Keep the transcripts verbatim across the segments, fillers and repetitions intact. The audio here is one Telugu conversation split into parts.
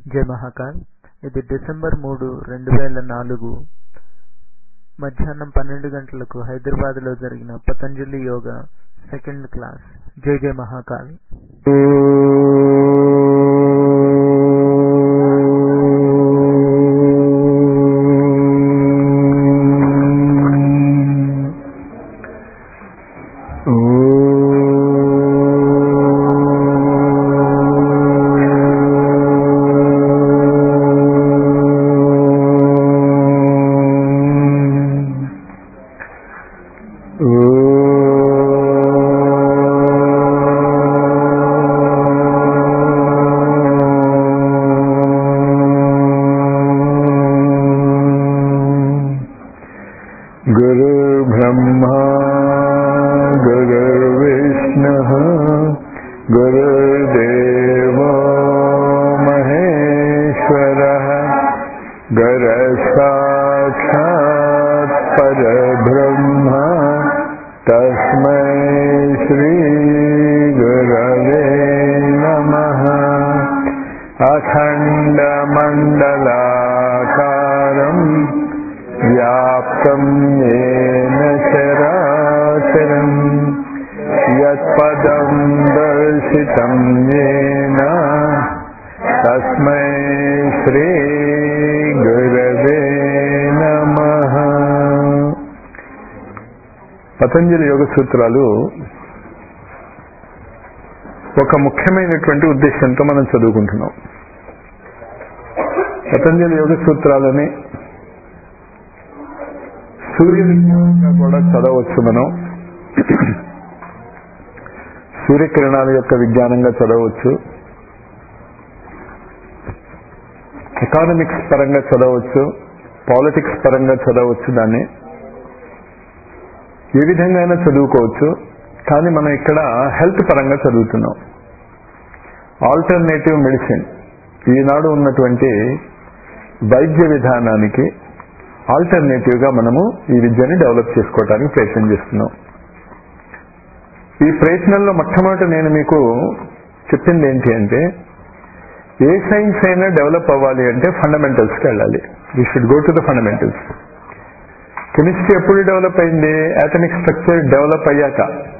జై మహాకాల్. ఇది డిసెంబర్ మూడు రెండు వేల నాలుగు మధ్యాహ్నం పన్నెండు గంటలకు హైదరాబాద్ లో జరిగిన పతంజలి యోగా సెకండ్ క్లాస్. జై జై మహాకాల్. गुरुर्ब्रह्मा गुरुर्विष्णुः गुरुर्देवो महेश्वरः गुरुसाक्षात् परब्रह्म तस्मै श्री गुरवे नमः. अखण्डमण्डलाकारम् व्याप्तं येन चराचरम् यत्पदं दर्शितं येन तस्मै श्री गुरवे नमः. పతంజలి యోగ సూత్రాలు ఒక ముఖ్యమైనటువంటి ఉద్దేశంతో మనం చదువుకుంటున్నాం. పతంజలి యోగ సూత్రాలని సూర్య విజ్ఞానంగా కూడా చదవచ్చు. మనం సూర్యకిరణాల యొక్క విజ్ఞానంగా చదవచ్చు, ఎకానమిక్స్ పరంగా చదవచ్చు, పాలిటిక్స్ పరంగా చదవచ్చు. దాన్ని ఏ విధంగా అయినా చదువుకోవచ్చు. కానీ మనం ఇక్కడ హెల్త్ పరంగా చదువుతున్నాం. ఆల్టర్నేటివ్ మెడిసిన్, ఈనాడు ఉన్నటువంటి వైద్య విధానానికి ఆల్టర్నేటివ్ గా మనము ఈ విద్యని డెవలప్ చేసుకోవడానికి ప్రయత్నం చేస్తున్నాం. ఈ ప్రయత్నంలో మొట్టమొదటి నేను మీకు చెప్పింది ఏంటి అంటే, ఏ సైన్స్ అయినా డెవలప్ అవ్వాలి అంటే ఫండమెంటల్స్కి వెళ్ళాలి. We should go to the fundamentals. Chemistry ఎప్పుడు డెవలప్ అయింది? అటామిక్ స్ట్రక్చర్ డెవలప్ అయ్యాక.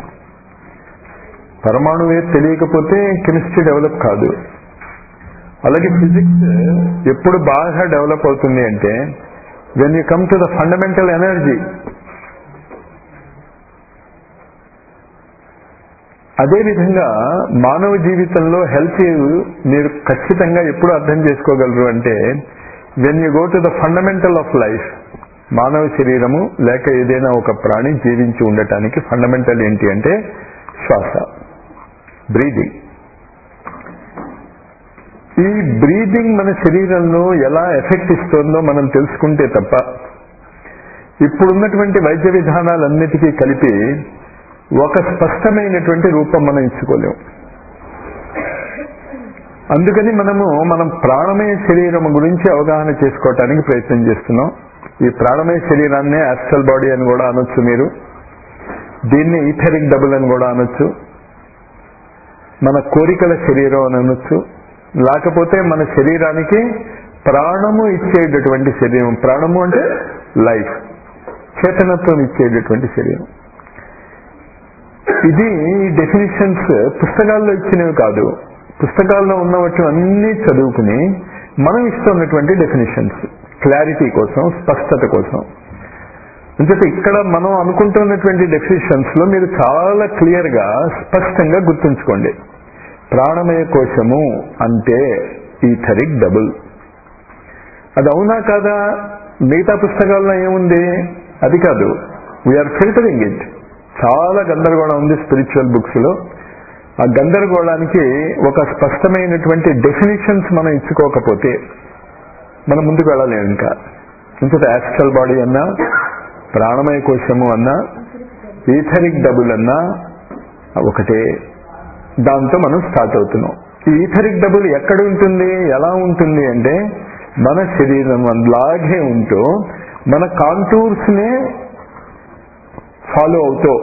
పరమాణువే తెలియకపోతే కెమిస్ట్రీ డెవలప్ కాదు. అలాగే ఫిజిక్స్ ఎప్పుడు బాగా డెవలప్ అవుతుంది అంటే when you come to the fundamental energy. అదేవిధంగా మానవ జీవితంలో హెల్త్ మీరు ఖచ్చితంగా ఎప్పుడు అర్థం చేసుకోగలరు అంటే when you go to the fundamental of life. మానవ శరీరము లేక ఏదైనా ఒక ప్రాణి జీవించి ఉండటానికి ఫండమెంటల్ ఏంటి అంటే శ్వాస, బ్రీదింగ్. ఈ బ్రీదింగ్ మన శరీరంలో ఎలా ఎఫెక్ట్ ఇస్తుందో మనం తెలుసుకుంటే తప్ప ఇప్పుడున్నటువంటి వైద్య విధానాలన్నిటికీ కలిపి ఒక స్పష్టమైనటువంటి రూపం మనం ఇచ్చుకోలేము. అందుకని మనము మనం ప్రాణమయ శరీరం గురించి అవగాహన చేసుకోవటానికి ప్రయత్నం చేస్తున్నాం. ఈ ప్రాణమయ శరీరాన్నే ఆస్ట్రల్ బాడీ అని కూడా అనొచ్చు మీరు. దీన్ని ఈథరిక్ డబుల్ అని కూడా అనొచ్చు. మన కోరికల శరీరం అని అనొచ్చు. లేకపోతే మన శరీరానికి ప్రాణము ఇచ్చేటటువంటి శరీరం. ప్రాణము అంటే లైఫ్, చేతనత్వం ఇచ్చేటటువంటి శరీరం. ఇది డెఫినిషన్స్ పుస్తకాల్లో ఇచ్చినవి కాదు. పుస్తకాల్లో ఉన్నవట్లు అన్నీ చదువుకుని మనం ఇస్తున్నటువంటి డెఫినిషన్స్ క్లారిటీ కోసం, స్పష్టత కోసం. అంటే ఇక్కడ మనం అనుకుంటున్నటువంటి డెఫినిషన్స్ లో మీరు చాలా క్లియర్ గా స్పష్టంగా గుర్తుంచుకోండి. ప్రాణమయ కోశము అంటే ఈథరిక్ డబుల్. అది అవునా కాదా? మిగతా పుస్తకాల్లో ఏముంది? అది కాదు. We are filtering it. చాలా గందరగోళం ఉంది స్పిరిచువల్ బుక్స్ లో. ఆ గందరగోళానికి ఒక స్పష్టమైనటువంటి డెఫినిషన్స్ మనం ఇచ్చుకోకపోతే మనం ముందుకు వెళ్ళలేము. ఇంకా ఇంకొక యాస్ట్రల్ బాడీ అన్నా, ప్రాణమయ కోశము అన్నా, ఈథరిక్ డబుల్ అన్నా ఒకటే. దాంతో మనం స్టార్ట్ అవుతున్నాం. ఈ ఈథరిక్ డబుల్ ఎక్కడ ఉంటుంది, ఎలా ఉంటుంది అంటే మన శరీరం లాగే ఉంటూ మన కాంటూర్స్ నే ఫాలో అవుతూ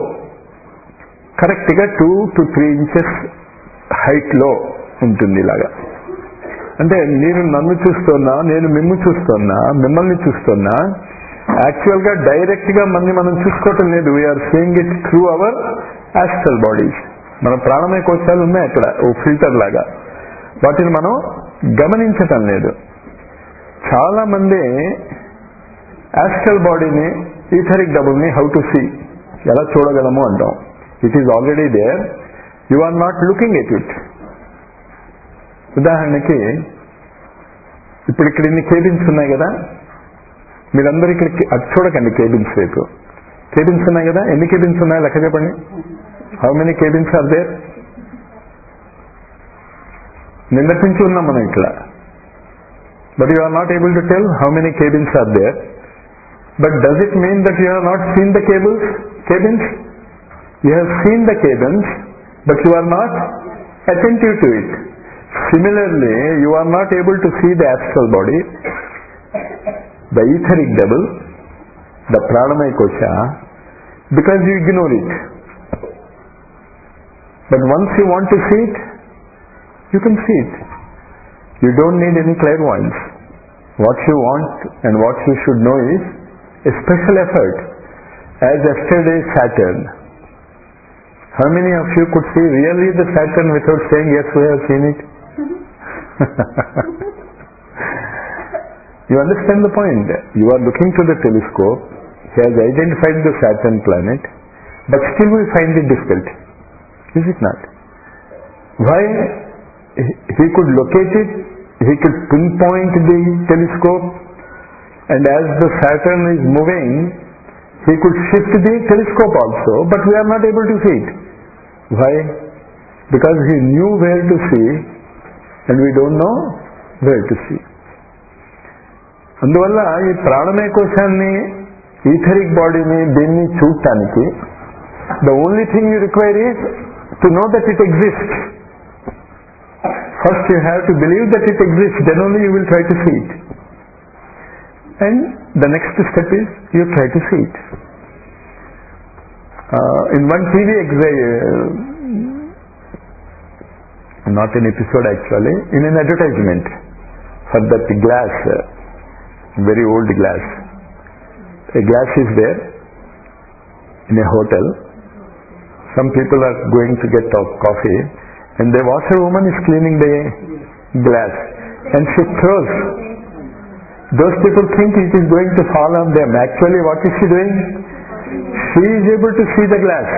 కరెక్ట్ గా two to three inches height లో ఉంటుంది. ఇలాగా అంటే నేను నన్ను చూస్తున్నా, నేను మిమ్ము చూస్తున్నా, మిమ్మల్ని చూస్తున్నా, యాక్చువల్ గా డైరెక్ట్ గా మనని మనం చూసుకోవటం లేదు. We are seeing it through our astral bodies. మన ప్రాణమయ కోశాలు ఉన్నాయి అక్కడ ఓ ఫిల్టర్ లాగా, వాటిని మనం గమనించటం లేదు. చాలా మంది యాస్ట్రల్ బాడీని, ఈథరిక్ డబుల్ని హౌ టు సీ, ఎలా చూడగలము అంటాం. It is already there, you are not looking at it. ఉదాహరణకి ఇప్పుడు ఇక్కడ ఇన్ని కేబిన్స్ ఉన్నాయి కదా, మీరందరూ ఇక్కడ అటు చూడకండి కేబిన్స్ వైపు. కేబిన్స్ ఉన్నాయి కదా, ఎన్ని కేబిన్స్ ఉన్నాయి లెక్క చెప్పండి. How many cabins are there? నిన్నటి నుంచి ఉన్నాం మనం ఇక్కడ. But you are not able to tell how many cabins are there. But does it mean that you have not seen the cables cabins? You have seen the cabins, but you are not attentive to it. Similarly, you are not able to see the astral body, the etheric double, the pranamaya kosha, because you ignore it. But once you want to see it, you can see it. You don't need any clairvoyance. What you want and what you should know is a special effort. As yesterday's Saturn, how many of you could see really the Saturn without saying, yes, we have seen it? You understand the point? You are looking to the telescope, he has identified the Saturn planet, but still we find it difficult. Is it not? Why? He could locate it, he could pinpoint the telescope, and as the Saturn is moving, he could shift the telescope also, but we are not able to see it. Why? Because he knew where to see, and we don't know where to see. అందువల్ల ఈ ప్రాణమయ కోశాన్ని, ఈథరిక్ బాడీని, దీన్ని చూడటానికి the only thing you require is to know that it exist. First you have to believe that it exist, then only you will try to see it. And the next step is you try to see it. In one TV exam, not an episode actually, in an advertisement for that glass, very old glass. A glass is there in a hotel. Some people are going to get a coffee, and the washerwoman is cleaning the glass, and she throws. Those people think it is going to fall on them. Actually, what is she doing? She is able to see the glass.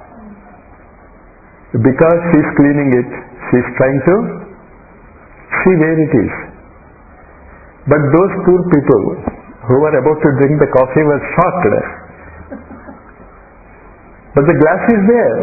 Because she is cleaning it, she is trying to see where it is. But those poor people who were about to drink the coffee were shocked. But the glass is there.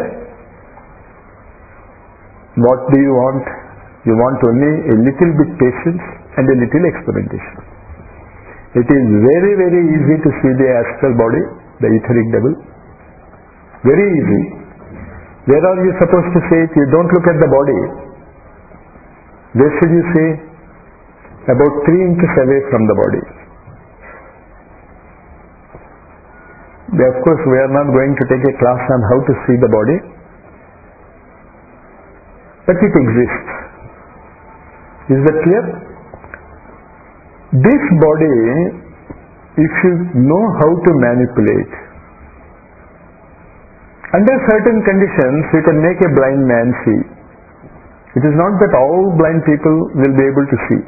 What do you want? You want only a little bit patience and a little experimentation. It is very, very easy to see the astral body, the etheric double. Very easy. Where are you supposed to see it? You don't look at the body. Where should you see? About three inches away from the body. Of course, we are not going to take a class on how to see the body, but it exists. Is that clear? This body, if you know how to manipulate, under certain conditions, you can make a blind man see. It is not that all blind people will be able to see.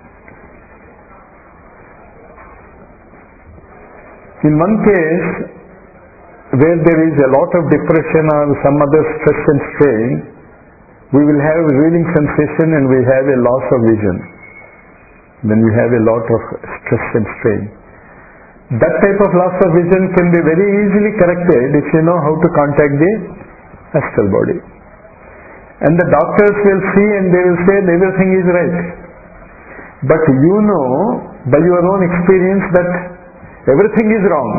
In one case, where there is a lot of depression or some other stress and strain, we will have reeling sensation and we have a loss of vision. Then we have a lot of stress and strain. That type of loss of vision can be very easily corrected if you know how to contact the astral body. And the doctors will see and they will say everything is right. But you know by your own experience that everything is wrong.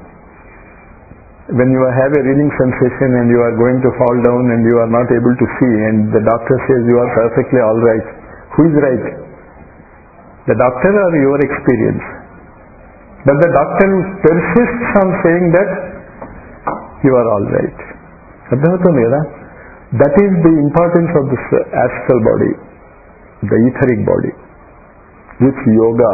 When you have a reeling sensation and you are going to fall down and you are not able to see, and the doctor says you are perfectly all right, who is right? The doctor or your experience? But the doctor persists on saying that you are all right. That is the importance of this astral body. the etheric body, which yoga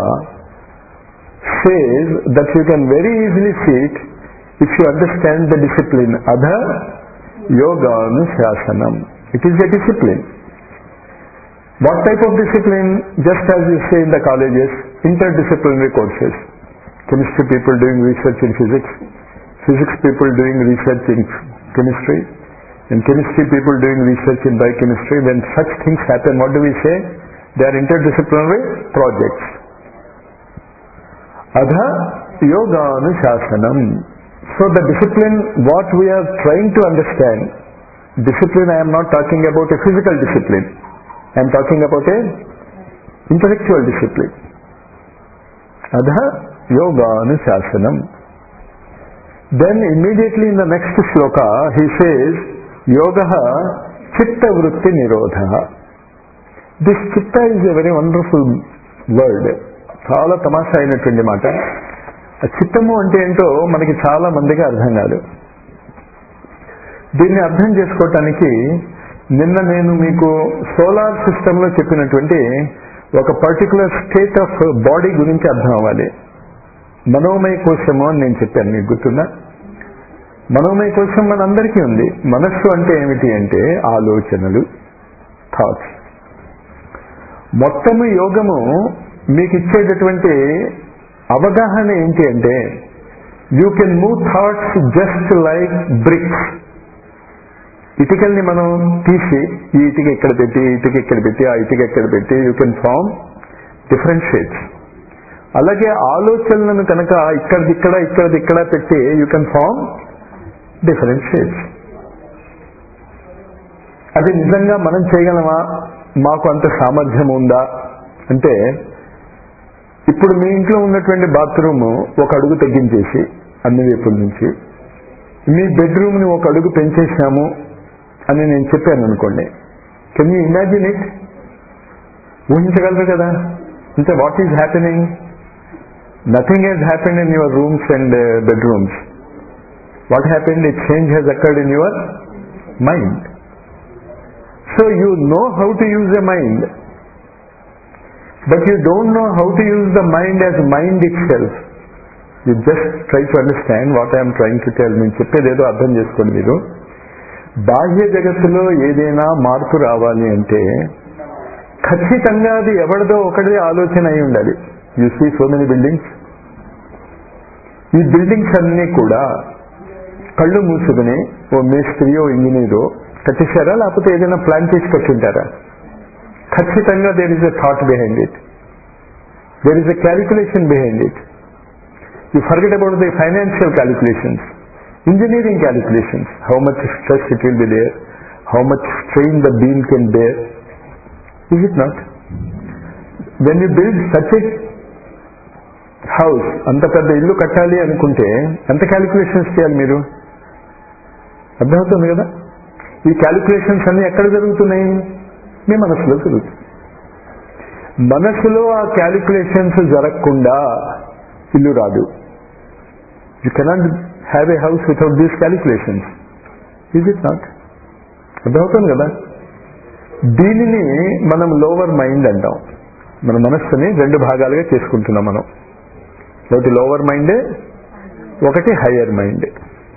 says that you can very easily see it if you understand the discipline. Adha yoga anushāsanam. It is a discipline. What type of discipline? Just as you say in the colleges, interdisciplinary courses. Chemistry people doing research in physics, physics people doing research in chemistry, and chemistry people doing research in biochemistry. When such things happen, what do we say? They are interdisciplinary projects. Adha yoga anushāsanam. So the discipline, what we are trying to understand, discipline, I am not talking about a physical discipline. I am talking about a intellectual discipline. Adha yoga anushāsanam. Then immediately in the next shloka he says, yogaha chitta vritti nirodha. This chitta is a very wonderful word. చాలా తమాషా అయినటువంటి మాట. చిత్తము అంటే ఏంటో మనకి చాలా మందికి అర్థం కాదు. దీన్ని అర్థం చేసుకోవటానికి నిన్న నేను మీకు సోలార్ సిస్టంలో చెప్పినటువంటి ఒక పర్టికులర్ స్టేట్ ఆఫ్ బాడీ గురించి అర్థం అవ్వాలి. మనోమయ కోశము అని నేను చెప్పాను, మీకు గుర్తుందా? మనోమయ కోశం మనందరికీ ఉంది. మనస్సు అంటే ఏమిటి అంటే ఆలోచనలు, థాట్స్. మొత్తము యోగము మీకు ఇచ్చేటటువంటి అవగాహన ఏంటి అంటే you can move thoughts just like bricks. ఇటుకల్ని మనం తీసి ఈ ఇటుక ఇక్కడ పెట్టి, ఇటుక ఇక్కడ పెట్టి, ఆ ఇటుక ఇక్కడ పెట్టి you can form different shapes. అలాగే ఆలోచనలను కనుక ఇక్కడిది ఇక్కడ ఇక్కడిది ఇక్కడ పెట్టి you can form different shapes. అది నిజంగా మనం చేయగలమా? మాకు అంత సామర్థ్యం ఉందా అంటే, ఇప్పుడు మీ ఇంట్లో ఉన్నటువంటి బాత్రూమ్ ఒక అడుగు తగ్గించేసి అన్ని వైపుల నుంచి మీ బెడ్రూమ్ని ఒక అడుగు పెంచేసాము అని నేను చెప్పాను అనుకోండి. Can you imagine it? ఊహించగలరు కదా? అంటే what is happening? Nothing has happened in your rooms and bedrooms. What happened? A change has occurred in your mind. So you know how to use a mind, but you don't know how to use the mind as mind itself. You just try to understand what I am trying to tell. నేను చెప్పేదేదో అర్థం చేసుకోండి మీరు. బాహ్య జగత్తులో ఏదైనా మార్పు రావాలి అంటే ఖచ్చితంగా అది ఎవరిదో ఒకటి ఆలోచన అయి ఉండాలి. You see so many buildings. ఈ బిల్డింగ్స్ అన్నీ కూడా కళ్ళు మూసుకుని ఓ మేస్త్రియో ఇంజనీరో కట్టేశారా, లేకపోతే ఏదైనా ప్లాన్ చేసి కట్టింటారా? ఖచ్చితంగా there is a thought behind it, there is a calculation behind it. You forget about the financial calculations, engineering calculations, how much stress it will be there, how much strain the beam can bear. Is it not? When you build such a house, అంత పెద్ద ఇల్లు కట్టాలి అనుకుంటే ఎంత క్యాలిక్యులేషన్స్ చేయాలి మీరు? అర్థమవుతుంది కదా? ఈ క్యాలిక్యులేషన్స్ అన్ని ఎక్కడ జరుగుతున్నాయి? మీ మనసులో జరుగుతుంది. మనసులో ఆ క్యాలిక్యులేషన్స్ జరగకుండా ఇల్లు రాదు. You cannot have a house without these calculations. Is it not? అర్థమవుతుంది కదా? దీనిని మనం లోవర్ మైండ్ అంటాం. మన మనస్సుని రెండు భాగాలుగా చేసుకుంటున్నాం మనం. ఒకటి లోవర్ మైండ్, ఒకటి హయ్యర్ మైండ్.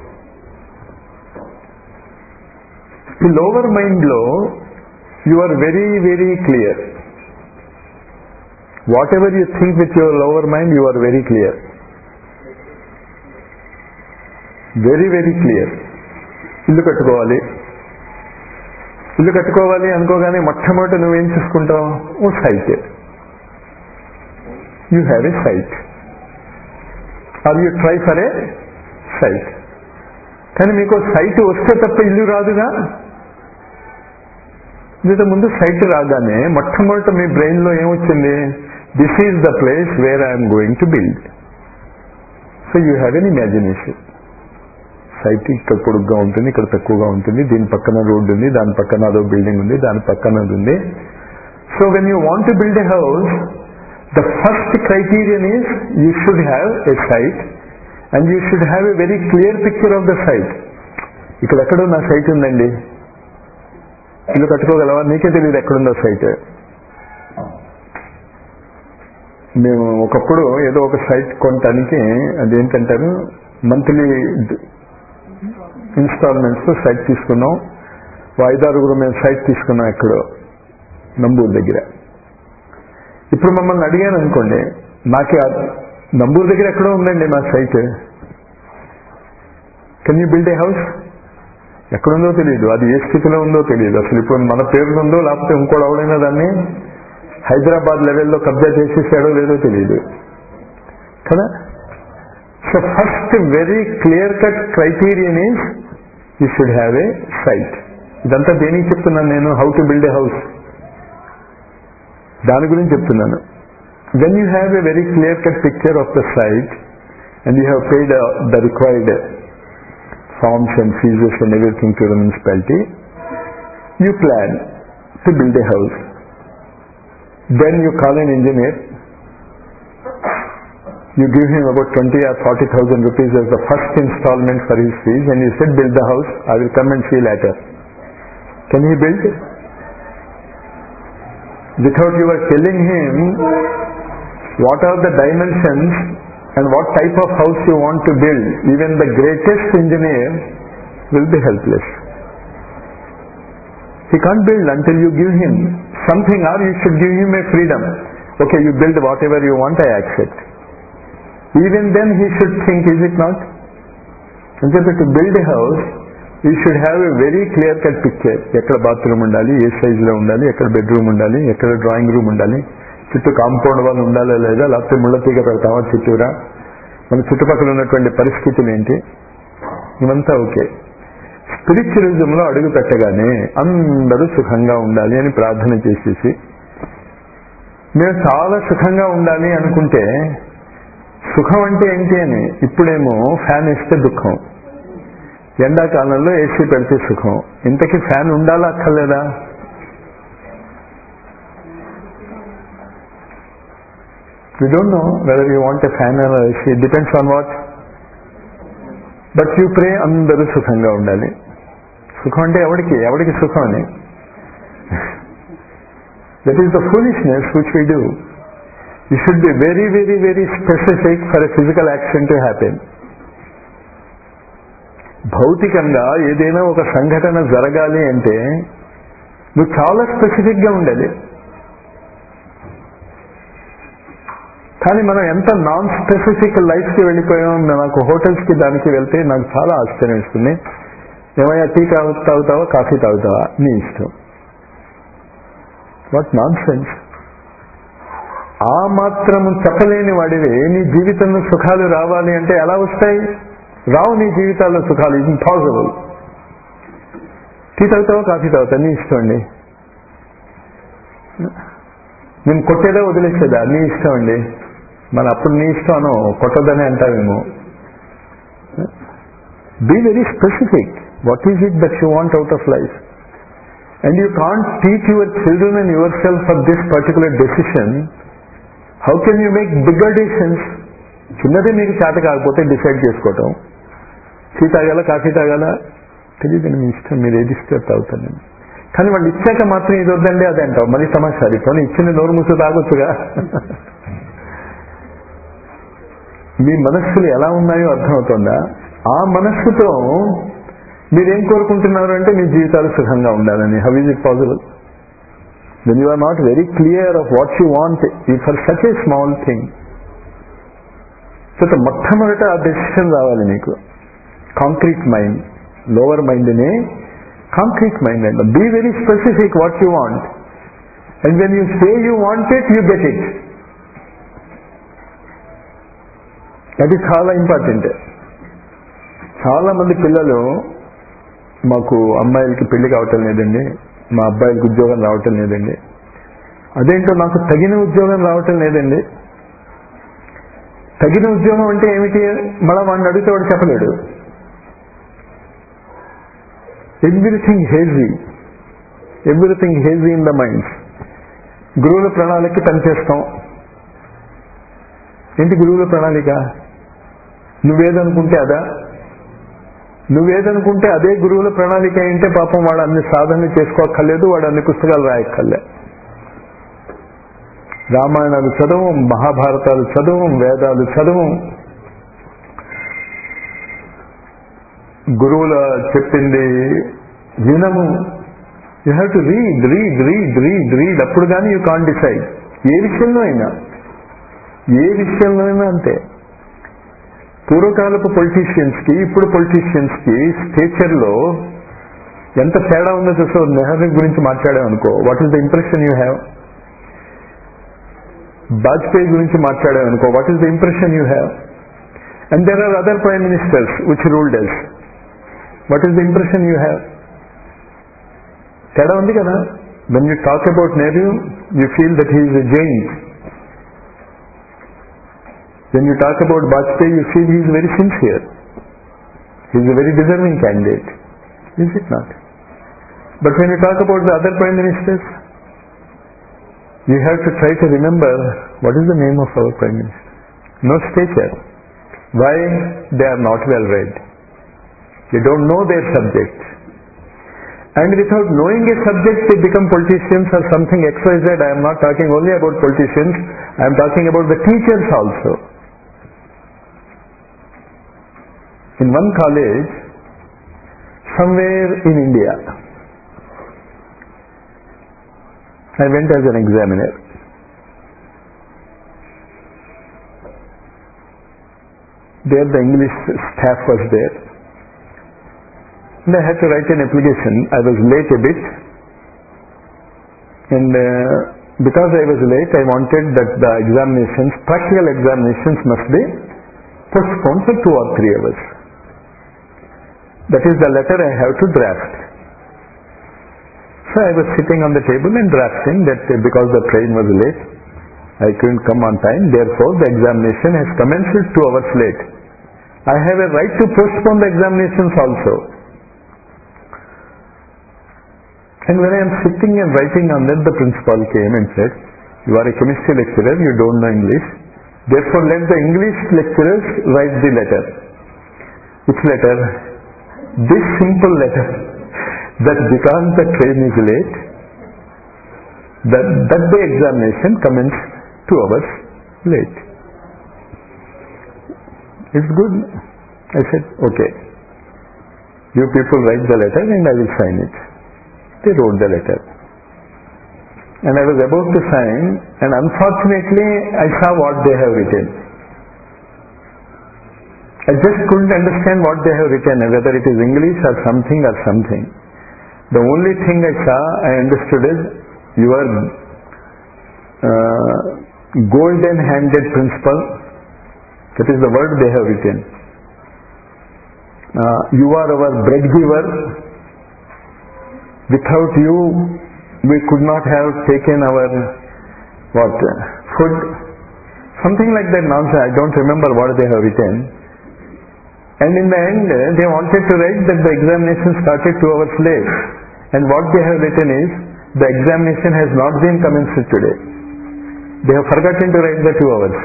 ఈ లోవర్ మైండ్ లో you are very very clear. Whatever you think with your lower mind, you are very clear, very very clear. ఇల్లు కట్టుకోవాలి, ఇల్లు కట్టుకోవాలి అనుకోగానే మొట్టమొదటి నువ్వేం చూసుకుంటావు? ఓ site. You have a site are you try for a site. కానీ మీకు సైట్ వస్తే తప్ప ఇల్లు రాదుగా. ఇంత ముందు సైట్ రాగానే మొట్టమొదట మీ బ్రెయిన్ లో ఏమొచ్చింది? This is the place where I'm going to build. So you have an imagination. Site ఇక్కడ పొడుగ్గా ఉంటుంది, ఇక్కడ తక్కువగా ఉంటుంది, దీని పక్కన రోడ్డు ఉంది, దాని పక్కన అదో బిల్డింగ్ ఉంది, దాని పక్కన అది ఉంది. So when you want to build a house, the first criterion is you should have a site and you should have a very clear picture of the site. ఇక్కడ ఎక్కడో నా సైట్ ఉందండి, ఇల్లు కట్టుకోగలవా? నీకే తెలియదు ఎక్కడుందో సైట్. మేము ఒకప్పుడు ఏదో ఒక సైట్ కొనటానికి అదేంటంటారు మంత్లీ ఇన్స్టాల్మెంట్స్ సైట్ తీసుకున్నాం. ఐదారుగురు మేము సైట్ తీసుకున్నాం ఎక్కడో నంబూరు దగ్గర. ఇప్పుడు మమ్మల్ని అడిగాను అనుకోండి, నాకు నంబూరు దగ్గర ఎక్కడో ఉందండి మా site, can you build a house? ఎక్కడుందో తెలియదు, అది ఏ స్థితిలో ఉందో తెలియదు. అసలు ఇప్పుడు మన పేరులో ఉందో లేకపోతే ఇంకోటి ఎవడైనా దాన్ని హైదరాబాద్ లెవెల్లో కబ్జా చేసేసాడో లేదో తెలియదు కదా. So first very clear cut criterion is you should have a site. ఇదంతా దేనికి చెప్తున్నాను నేను? How to build a house, దాని గురించి చెప్తున్నాను. When you have a very clear cut picture of the site and you have paid the required forms and fees and everything to the municipality, you plan to build a house. Then you call an engineer, you give him about twenty or forty thousand rupees as the first installment for his fees, and you said build the house, I will come and see later. Can he build? Without you are telling him what are the dimensions and what type of house you want to build, even the greatest engineer will be helpless. He can't build until you give him something, or you should give him a freedom. Okay, you build whatever you want, I accept. Even then he should think, is it not? And so to build a house, you should have a very clear cut picture. ఎక్కడ బాత్రూమ్ ఉండాలి, ఏ సైజ్ లో ఉండాలి, ఎక్కడ బెడ్రూమ్ ఉండాలి, ఎక్కడ డ్రాయింగ్ రూమ్ ఉండాలి, చుట్టూ కాంపౌండ్ వాళ్ళు ఉండాలా లేదా, లేకపోతే ముళ్ళ తీగ పెడతామా చుట్టూరా, మన చుట్టుపక్కల ఉన్నటువంటి పరిస్థితులు ఏంటి, ఇవంతా ఓకే. స్పిరిచువలిజంలో అడుగు పెట్టగానే అందరూ సుఖంగా ఉండాలి అని ప్రార్థన చేసేసి మేము చాలా సుఖంగా ఉండాలి అనుకుంటే, సుఖం అంటే ఏంటి అని ఇప్పుడేమో ఫ్యాన్ వేస్తే దుఃఖం, ఎండాకాలంలో ఏసీ పెడితే సుఖం. ఇంతకీ ఫ్యాన్ ఉండాలా అక్కర్లేదా? You don't know whether you want a fan or a A C. It depends on what. But you pray అందరూ సుఖంగా ఉండాలి. సుఖం అంటే ఎవరికి ఎవరికి సుఖం అని. That is the foolishness which we do. You should be very very very specific for a physical action to happen. భౌతికంగా ఏదైనా ఒక సంఘటన జరగాలి అంటే నువ్వు చాలా స్పెసిఫిక్ గా ఉండాలి. కానీ మనం ఎంత నాన్ స్పెసిఫిక్ లైఫ్ కి వెళ్ళిపోయాం. నాకు హోటల్స్ కి దానికి వెళ్తే నాకు చాలా ఆశ్చర్యం ఇస్తుంది. ఏమయ్యా టీ తాగుతావా, కాఫీ తాగుతావా, నీ ఇష్టం. What nonsense. ఆ మాత్రం చెప్పలేని వాడివే నీ జీవితంలో సుఖాలు రావాలి అంటే ఎలా వస్తాయి? రావు నీ జీవితాల్లో సుఖాలు. ఇది ఇంపాసిబుల్. టీ తాగుతావా, కాఫీ తాగుతావా, నీ ఇష్టం అండి. నేను కొట్టేదా వదిలేసేదా, నీ ఇష్టం అండి. మన అప్పుడు నీ ఇష్టం అను, కొట్టదని అంటావేమో. Be very specific. What is it that you want out of life? And you can't teach your children and yourself for this particular decision. How can you make bigger decisions? చిన్నదే మీకు చేత కాకపోతే డిసైడ్ చేసుకోవటం, టీ తాగాల కాఫీ తాగాల తెలియదండి, మీ ఇష్టం, మీరు ఏది ఇస్తే తాగుతానండి. కానీ వాళ్ళు ఇచ్చాక మాత్రం ఇది వద్దండి అది అంటావు. మళ్ళీ సమాచారం పోనీ ఇచ్చిన నోరు మూసి తాగొచ్చుగా. మీ మనస్సులు ఎలా ఉన్నాయో అర్థమవుతుందా? ఆ మనస్సుతో మీరేం కోరుకుంటున్నారు అంటే మీ జీవితాలు సుఖంగా ఉండాలని. How is it possible when you are not very clear of what you want for such a small thing? So మొట్టమొదట ఆ డెసిషన్ రావాలి నీకు. కాంక్రీట్ మైండ్, లోవర్ మైండ్నే concrete mind. And be very specific what you want, and when you say you want it, you get it. That is చాలా ఇంపార్టెంట్. చాలా మంది పిల్లలు మాకు అమ్మాయిలకి పెళ్లి కావటం లేదండి, మా అబ్బాయిలకి ఉద్యోగం రావటం లేదండి. అదేంటో నాకు తగిన ఉద్యోగం రావటం లేదండి. తగిన ఉద్యోగం అంటే ఏమిటి? మళ్ళా వాడిని అడిగితే వాడు చెప్పలేడు. Everything hazy, everything hazy in the minds. గురువుల ప్రణాళిక పనిచేస్తాం. ఏంటి గురువుల ప్రణాళిక? నువ్వేదనుకుంటే అదా? నువ్వేదనుకుంటే అదే గురువుల ప్రణాళిక ఏంటే పాపం వాడు అన్ని సాధనలు చేసుకోక్కర్లేదు, వాడు అన్ని పుస్తకాలు రాయక్కర్లే. రామాయణాలు చదువు, మహాభారతాలు చదువు, వేదాలు చదువు, గురువుల చెప్పింది వినము. You have to read read read read read అప్పుడు కానీ యూ కాంట్ డిసైడ్. ఏ విషయంలో అయినా ఏ విషయంలో అయినా అంతే. పూర్వకాలపు పొలిటీషియన్స్కి ఇప్పుడు పొలిటీషియన్స్కి స్టేచర్లో ఎంత తేడా ఉందో చూసో. నెహ్రూ గురించి మాట్లాడామనుకో, what is the impression you have? Vajpayee గురించి మాట్లాడామనుకో, what is the impression you have? And there are other prime ministers which ruled us. What is the impression you have? తేడా ఉంది కదా. When you talk about Nehru you feel that he is a giant. When you talk about Vajpayee, you feel he is very sincere. He is a very deserving candidate. Is it not? But when you talk about the other prime ministers, you have to try to remember what is the name of our prime minister. No stature. Why? They are not well read. They don't know their subject. And without knowing a subject, they become politicians or something X Y Z. I am not talking only about politicians. I am talking about the teachers also. In one college, somewhere in India, I went as an examiner. There the English staff was there. And I had to write an application. I was late a bit. And uh, because I was late, I wanted that the examinations, practical examinations must be postponed for two or three hours. That is the letter I have to draft. So I was sitting on the table and drafting that because the train was late, I couldn't come on time, therefore the examination has commenced two hours late. I have a right to postpone the examinations also. And when I am sitting and writing on that, the principal came and said, you are a chemistry lecturer, you don't know English, therefore let the English lecturers write the letter. Which letter? This simple letter, that because the train is late, that, that the examination commenced two hours late. It's good. I said, okay. You people write the letter and I will sign it. They wrote the letter. And I was about to sign, and unfortunately I saw what they have written. I just couldn't understand what they have written, whether it is English or something or something. The only thing I saw, I understood is, your uh, golden-handed principle, that is the word they have written. Uh, you are our bread giver. Without you, we could not have taken our what food. Something like that nonsense. I don't remember what they have written. And in the end, they wanted to write that the examination started two hours late. And what they have written is, the examination has not been commenced today. They have forgotten to write the two hours.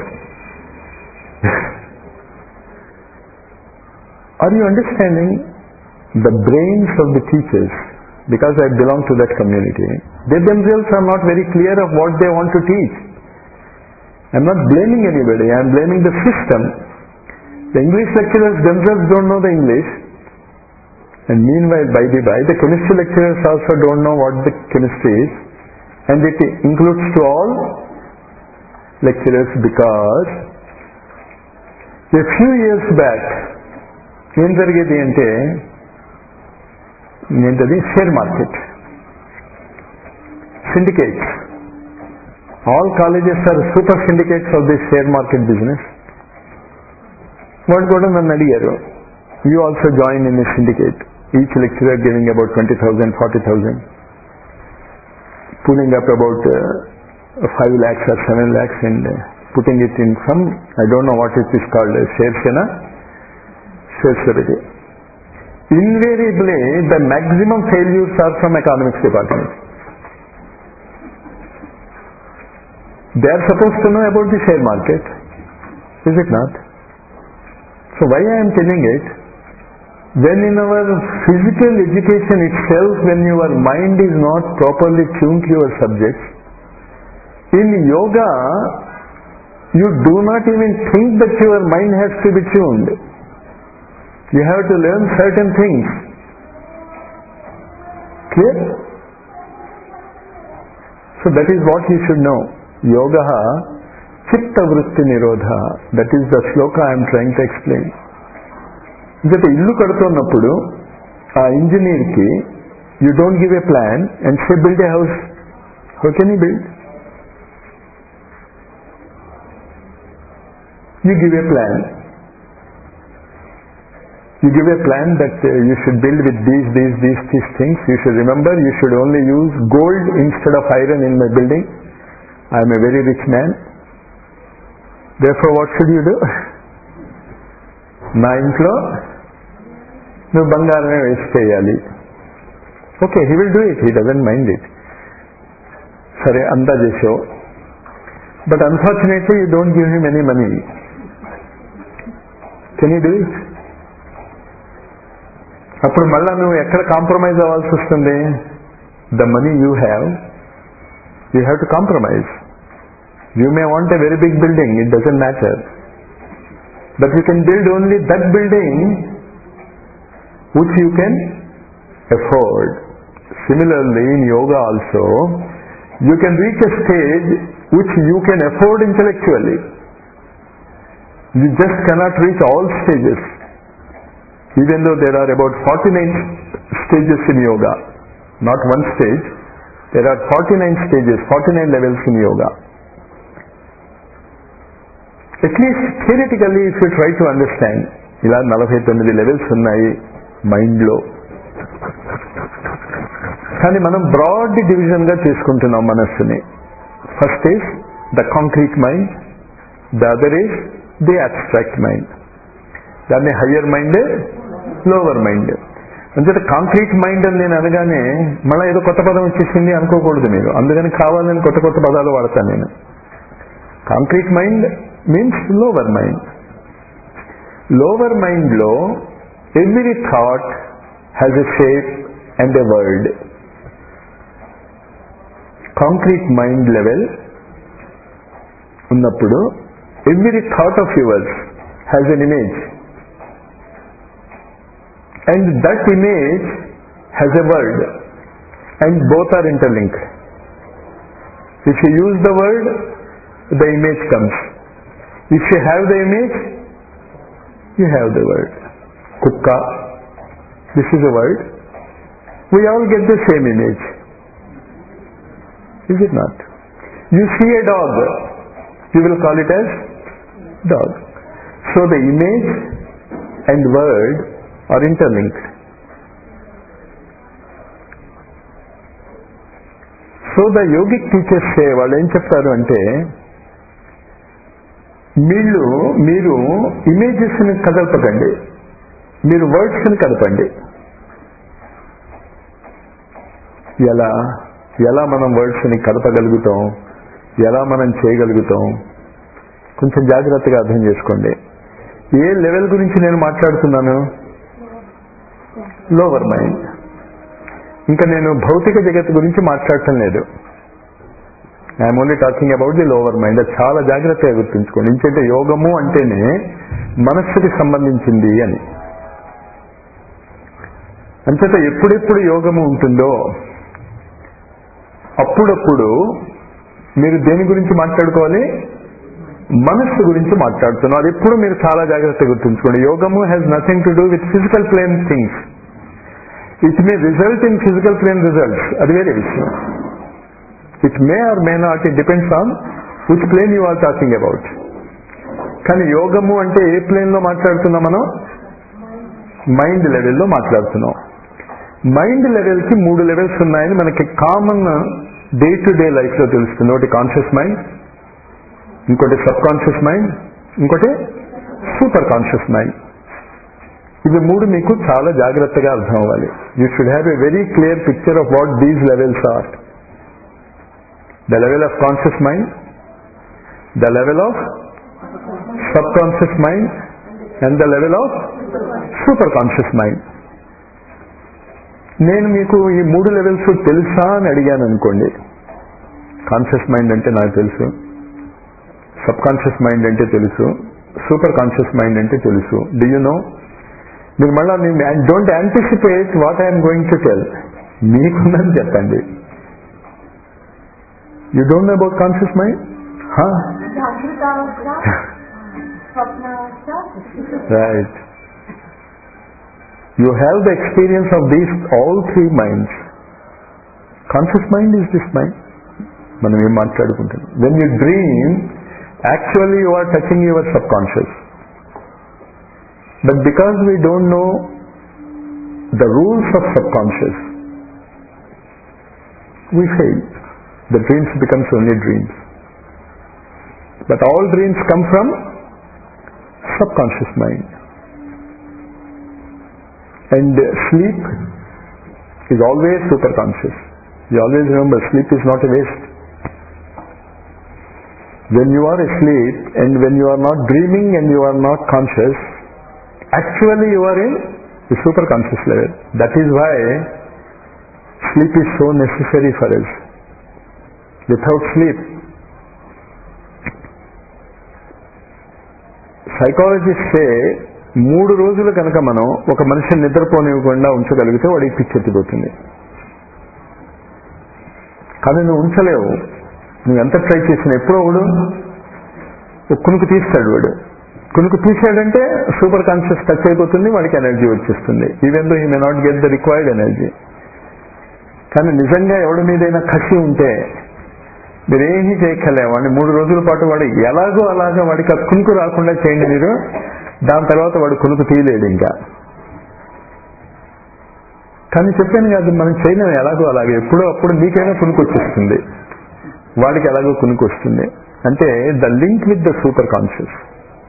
Are you understanding? The brains of the teachers, because I belong to that community, they themselves are not very clear of what they want to teach. I am not blaming anybody, I am blaming the system. The English lecturers themselves don't know the English, and meanwhile, by the by, the chemistry lecturers also don't know what the chemistry is, and it includes to all lecturers, because a few years back, ఏం జరిగేది అంటే ఏంటది share market syndicates. All colleges are super syndicates of the share market business. వాళ్ళు కూడా నన్ను అడిగారు, you also join in a syndicate, each lecturer giving about twenty thousand forty thousand pulling up about uh, five lakhs or seven lakhs and uh, putting it in some, I don't know what it is called, uh, shares in a share surety. Invariably, the maximum failures are from economics department. They are supposed to know about the share market, is it not? So why I am telling it, when in our physical education itself, when your mind is not properly tuned to your subjects, In yoga, you do not even think that your mind has to be tuned. You have to learn certain things. Clear? So that is what you should know. Yoga chitta vritti nirodha. That is the shloka I am trying to explain. Jate illu kadutunnappudu ఆ ఇంజనీర్ కి you don't give a plan and say build a house. How can you build? You give a plan. You give a plan that uh, you should build with these, these, these, these things. You should remember you should only use gold instead of iron in my building. I am a very rich man. Therefore what should you do? నా ఇంట్లో నువ్వు బంగారమే వేసి చేయాలి. Okay, he will do it, he doesn't mind it. సరే అంతా చేసావు, but unfortunately you don't give him any money. Can you do it? అప్పుడు మళ్ళా నువ్వు ఎక్కడ కాంప్రమైజ్ అవ్వాల్సి వస్తుంది? The money you have, you have to compromise. You may want a very big building, it doesn't matter, but you can build only that building which you can afford. Similarly, in yoga also, you can reach a stage which you can afford intellectually. You just cannot reach all stages. Even though there are about forty-nine stages in yoga, not one stage, there are forty-nine stages, forty-nine levels in yoga. At least theoretically, if you try to understand, ఇలా నలభై తొమ్మిది లెవెల్స్ ఉన్నాయి మైండ్లో. కానీ మనం బ్రాడ్ డివిజన్గా చేసుకుంటున్నాం మనస్సుని. First is the concrete mind, the other is the abstract mind. దాన్ని హయ్యర్ మైండ్, లోవర్ మైండ్. అంటే కాంక్రీట్ మైండ్ అని నేను అనగానే మళ్ళీ ఏదో కొత్త పదం వచ్చేసింది అనుకోకూడదు మీరు. అందుకని కావాలని కొత్త కొత్త పదాలు వాడతాను నేను. Concrete mind means lower mind. Lower మైండ్లో every thought has a shape and a word. Concrete mind level ఉన్నప్పుడు every thought of yours has an image, and that image has a word, and both are interlinked. If you use the word, the image comes. If you have the image, you have the word. Kukka, this is a word. We all get the same image. Is it not? You see a dog, you will call it as dog. So the image and word are interlinked. So the yogic teachers say, వాళ్ళు ఏం చెప్తారు అంటే, మీరు మీరు ఇమేజెస్ని కదల్పకండి, మీరు వర్డ్స్ని కదపండి. ఎలా ఎలా మనం వర్డ్స్ని కదపగలుగుతాం, ఎలా మనం చేయగలుగుతాం? కొంచెం జాగ్రత్తగా అర్థం చేసుకోండి. ఏ లెవెల్ గురించి నేను మాట్లాడుతున్నాను? Lower mind. ఇంకా నేను భౌతిక జగత్తు గురించి మాట్లాడటం లేదు. I'm only talking about the lower mind. అది చాలా జాగ్రత్తగా గుర్తుంచుకోండి. ఎందుకంటే యోగము అంటేనే మనస్సుకి సంబంధించింది అని. అంచేత ఎప్పుడెప్పుడు యోగము ఉంటుందో అప్పుడప్పుడు మీరు దేని గురించి మాట్లాడుకోవాలి? మనస్సు గురించి మాట్లాడుతున్నాం. అది ఎప్పుడు మీరు చాలా జాగ్రత్తగా గుర్తుంచుకోండి. యోగము has nothing to do with physical plane things. It may result in physical plane results, అది వేరే విషయం. It may or may not, it depends on which plane you are talking about. కానీ యోగము అంటే ఏ ప్లేన్ లో మాట్లాడుతున్నాం మనం? మైండ్ లెవెల్లో మాట్లాడుతున్నాం. మైండ్ లెవెల్ కి మూడు లెవెల్స్ ఉన్నాయని మనకి common day to day life లో తెలుస్తుంది. ఒకటి కాన్షియస్ మైండ్, ఇంకోటి సబ్ కాన్షియస్ మైండ్, ఇంకోటి సూపర్ కాన్షియస్ మైండ్. ఇవి మూడు మీకు చాలా జాగ్రత్తగా అర్థం అవ్వాలి. You should have a very clear picture of what these levels are. The level of conscious mind, the level of sub conscious mind, and the level of super conscious mind. నేను మీకు ఈ మూడు లెవెల్స్ తెలుసా అని అడిగాను అనుకోండి, కాన్షియస్ మైండ్ అంటే నాకు తెలుసు, సబ్ కాన్షియస్ మైండ్ అంటే తెలుసు, సూపర్ కాన్షియస్ మైండ్ అంటే తెలుసు. Do you know? మీరు మళ్ళీ don't anticipate what I'm going to tell. మీకున్నది చెప్పండి. You don't know about conscious mind? Right. You have the experience of these all three minds. Conscious mind is this mind. మనం ఏం మాట్లాడుకుంటున్నాం? When you dream, actually you are touching your subconscious. But because we don't know the rules of subconscious, we fail. The dreams becomes only dreams. But all dreams come from subconscious mind. And sleep is always superconscious. You always remember, sleep is not a waste. When you are asleep and when you are not dreaming and you are not conscious, actually you are in the superconscious level. That is why sleep is so necessary for us. Without sleep, psychologists say, మూడు రోజులు కనుక మనం ఒక మనిషిని నిద్రపోనివ్వకుండా ఉంచగలిగితే వాడికి పిచ్చెత్తిపోతుంది. కానీ నువ్వు ఉంచలేవు. నువ్వు ఎంత ట్రై చేసినా ఎప్పుడో వాడు ఒక కునుకు తీస్తాడు. వాడు కునుకు తీసాడంటే సూపర్ కాన్షియస్ టచ్ అయిపోతుంది, వాడికి ఎనర్జీ వచ్చేస్తుంది. Even though he may not get the required energy. కానీ నిజంగా ఎవడి మీదైనా కసి ఉంటే మీరేమీ చేయక్కర్లే. వాడిని మూడు రోజుల పాటు వాడు ఎలాగో అలాగా వాడికి ఆ కునుకు రాకుండా చేయండి మీరు. దాని తర్వాత వాడు కునుకు తీయలేడు ఇంకా. కానీ చెప్పాను కాదు, మనం చేయలేము ఎలాగో అలాగే. ఎప్పుడో అప్పుడు నీకైనా కునుకు వచ్చేస్తుంది, వాడికి ఎలాగో కునుకు వస్తుంది. అంటే the link with the super conscious.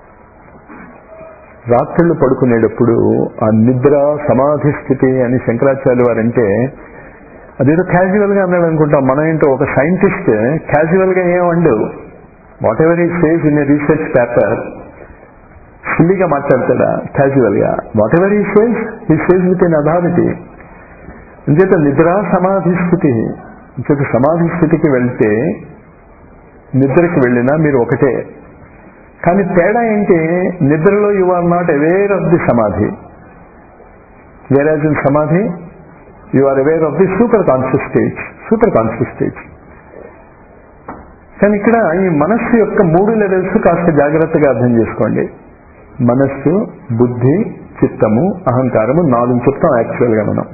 రాత్రులు పడుకునేటప్పుడు ఆ నిద్ర సమాధి స్థితి అని శంకరాచార్య వారంటే అదేదో క్యాజువల్ గా అన్నాడు అనుకుంటాం. మనం ఏంటో ఒక సైంటిస్ట్ క్యాజువల్ గా ఏమండు, whatever he says in a research paper సిల్లీగా మాట్లాడతాడా క్యాజువల్ గా? Whatever he says he says with in authority. అంచేత నిద్ర సమాధి స్థితి. అంచేత సమాధి స్థితికి వెళ్తే నిద్రకి వెళ్ళినా మీరు ఒకటే. కానీ తేడా ఏంటి? నిద్రలో you are not aware of the samadhi, whereas in samadhi you are aware of the superconscious stage. Superconscious stage. కానీ ఇక్కడ ఈ మనస్సు యొక్క మూడు లెవెల్స్ కాస్త జాగ్రత్తగా అర్థం చేసుకోండి. మనస్సు, బుద్ధి, చిత్తము, అహంకారము, నాలుగు చెప్తాం యాక్చువల్ గా మనం.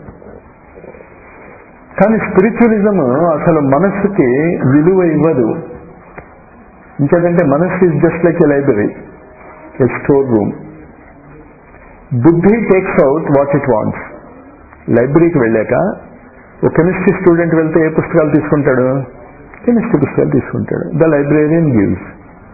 కానీ స్పిరిచువలిజం అసలు మనస్సుకి విలువ ఇవ్వదు. ఇంకేంటంటే మనస్సు is just like a library, a store room. Buddhi takes out what it wants. లైబ్రరీకి వెళ్ళాక ఒక కెమిస్ట్రీ స్టూడెంట్ వెళ్తే ఏ పుస్తకాలు తీసుకుంటాడు? కెమిస్ట్రీ పుస్తకాలు తీసుకుంటాడు. The librarian gives.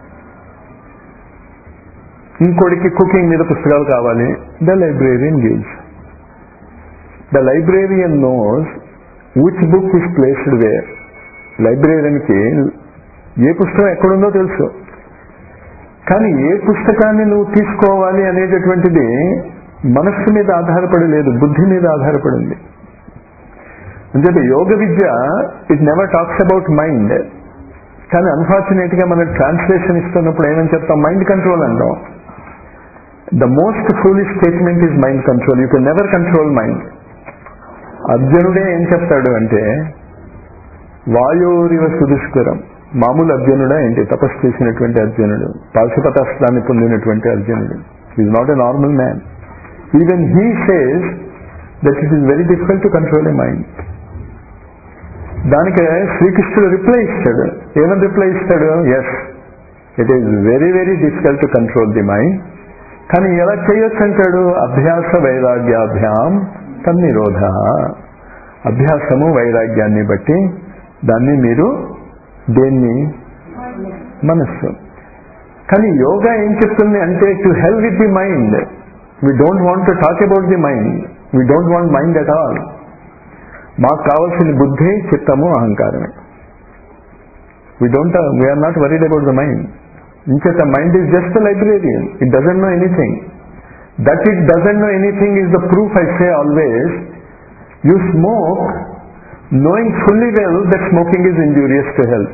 ఇంకోటికి కుకింగ్ మీద పుస్తకాలు కావాలి, the librarian gives. The librarian knows which book is placed where. లైబ్రేరియన్కి ఏ పుస్తకం ఎక్కడుందో తెలుసు. కానీ ఏ పుస్తకాన్ని నువ్వు తీసుకోవాలి అనేటటువంటిది మనస్సు మీద ఆధారపడి లేదు, బుద్ధి మీద ఆధారపడింది. అంటే yoga vidya it never talks about mind. కానీ అన్ఫార్చునేట్ గా మనం ట్రాన్స్లేషన్ ఇస్తున్నప్పుడు ఏమని చెప్తాం? మైండ్ కంట్రోల్ అంటాం. The most foolish statement is mind control. You can never control mind. అర్జునుడే ఏం చెప్తాడు అంటే వాయోరివ సుదుష్కరం. మామూలు అర్జునుడా ఏంటి? తపస్సు చేసినటువంటి అర్జునుడు, పాశుపతాస్త్రాన్ని పొందినటువంటి అర్జునుడు. Is not a normal man. Even he says that it is very difficult to control a mind. దానికి శ్రీకృష్ణుడు రిప్లై ఇస్తాడు. ఏమని రిప్లై ఇస్తాడు? Yes, it is very very difficult to control the mind. కానీ ఎలా చేయొచ్చు అంటాడు? అభ్యాస వైరాగ్యాభ్యాం తన్నిరోధ. అభ్యాసము వైరాగ్యాన్ని బట్టి దాన్ని మీరు దేన్ని? మనస్సు. కానీ యోగా ఏం చెప్తుంది అంటే to help with the mind. We don't want to talk about the mind. We don't want mind at all. మాకు కావాల్సిన బుద్ధి, చిత్తము, అహంకారమే. We don't we're not worried about the mind. ఇంకేత mind is just a librarian. It doesn't know anything. That it doesn't know anything is the proof I say always. You smoke knowing fully well that smoking is injurious to health.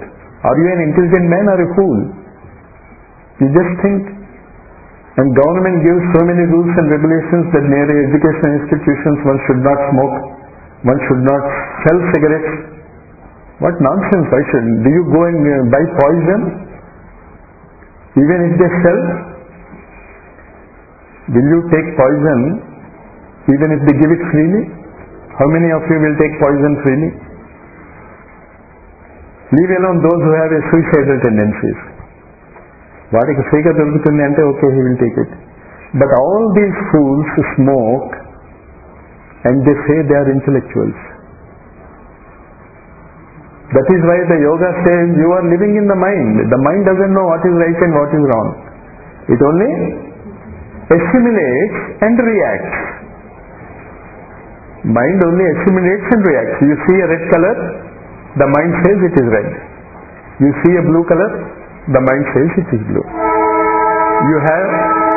Are you an intelligent man or a fool? You just think. And government gives so many rules and regulations that near educational institutions one should not smoke, one should not sell cigarettes. What nonsense! Why should? Do you go and uh, buy poison? Even if they sell? Will you take poison even if they give it freely? How many of you will take poison freely? Leave alone those who have a suicidal tendencies. వాడికి ఫ్రీగా దొరుకుతుంది అంటే okay, he will take it. But all these fools smoke and they say they are intellectuals. That is why the yoga says you are living in the mind. The mind doesn't know what is right and what is wrong. It only assimilates and reacts. Mind only assimilates and reacts. You see a red color, the mind says it is red. You see a blue color, the mind says it is blue. You have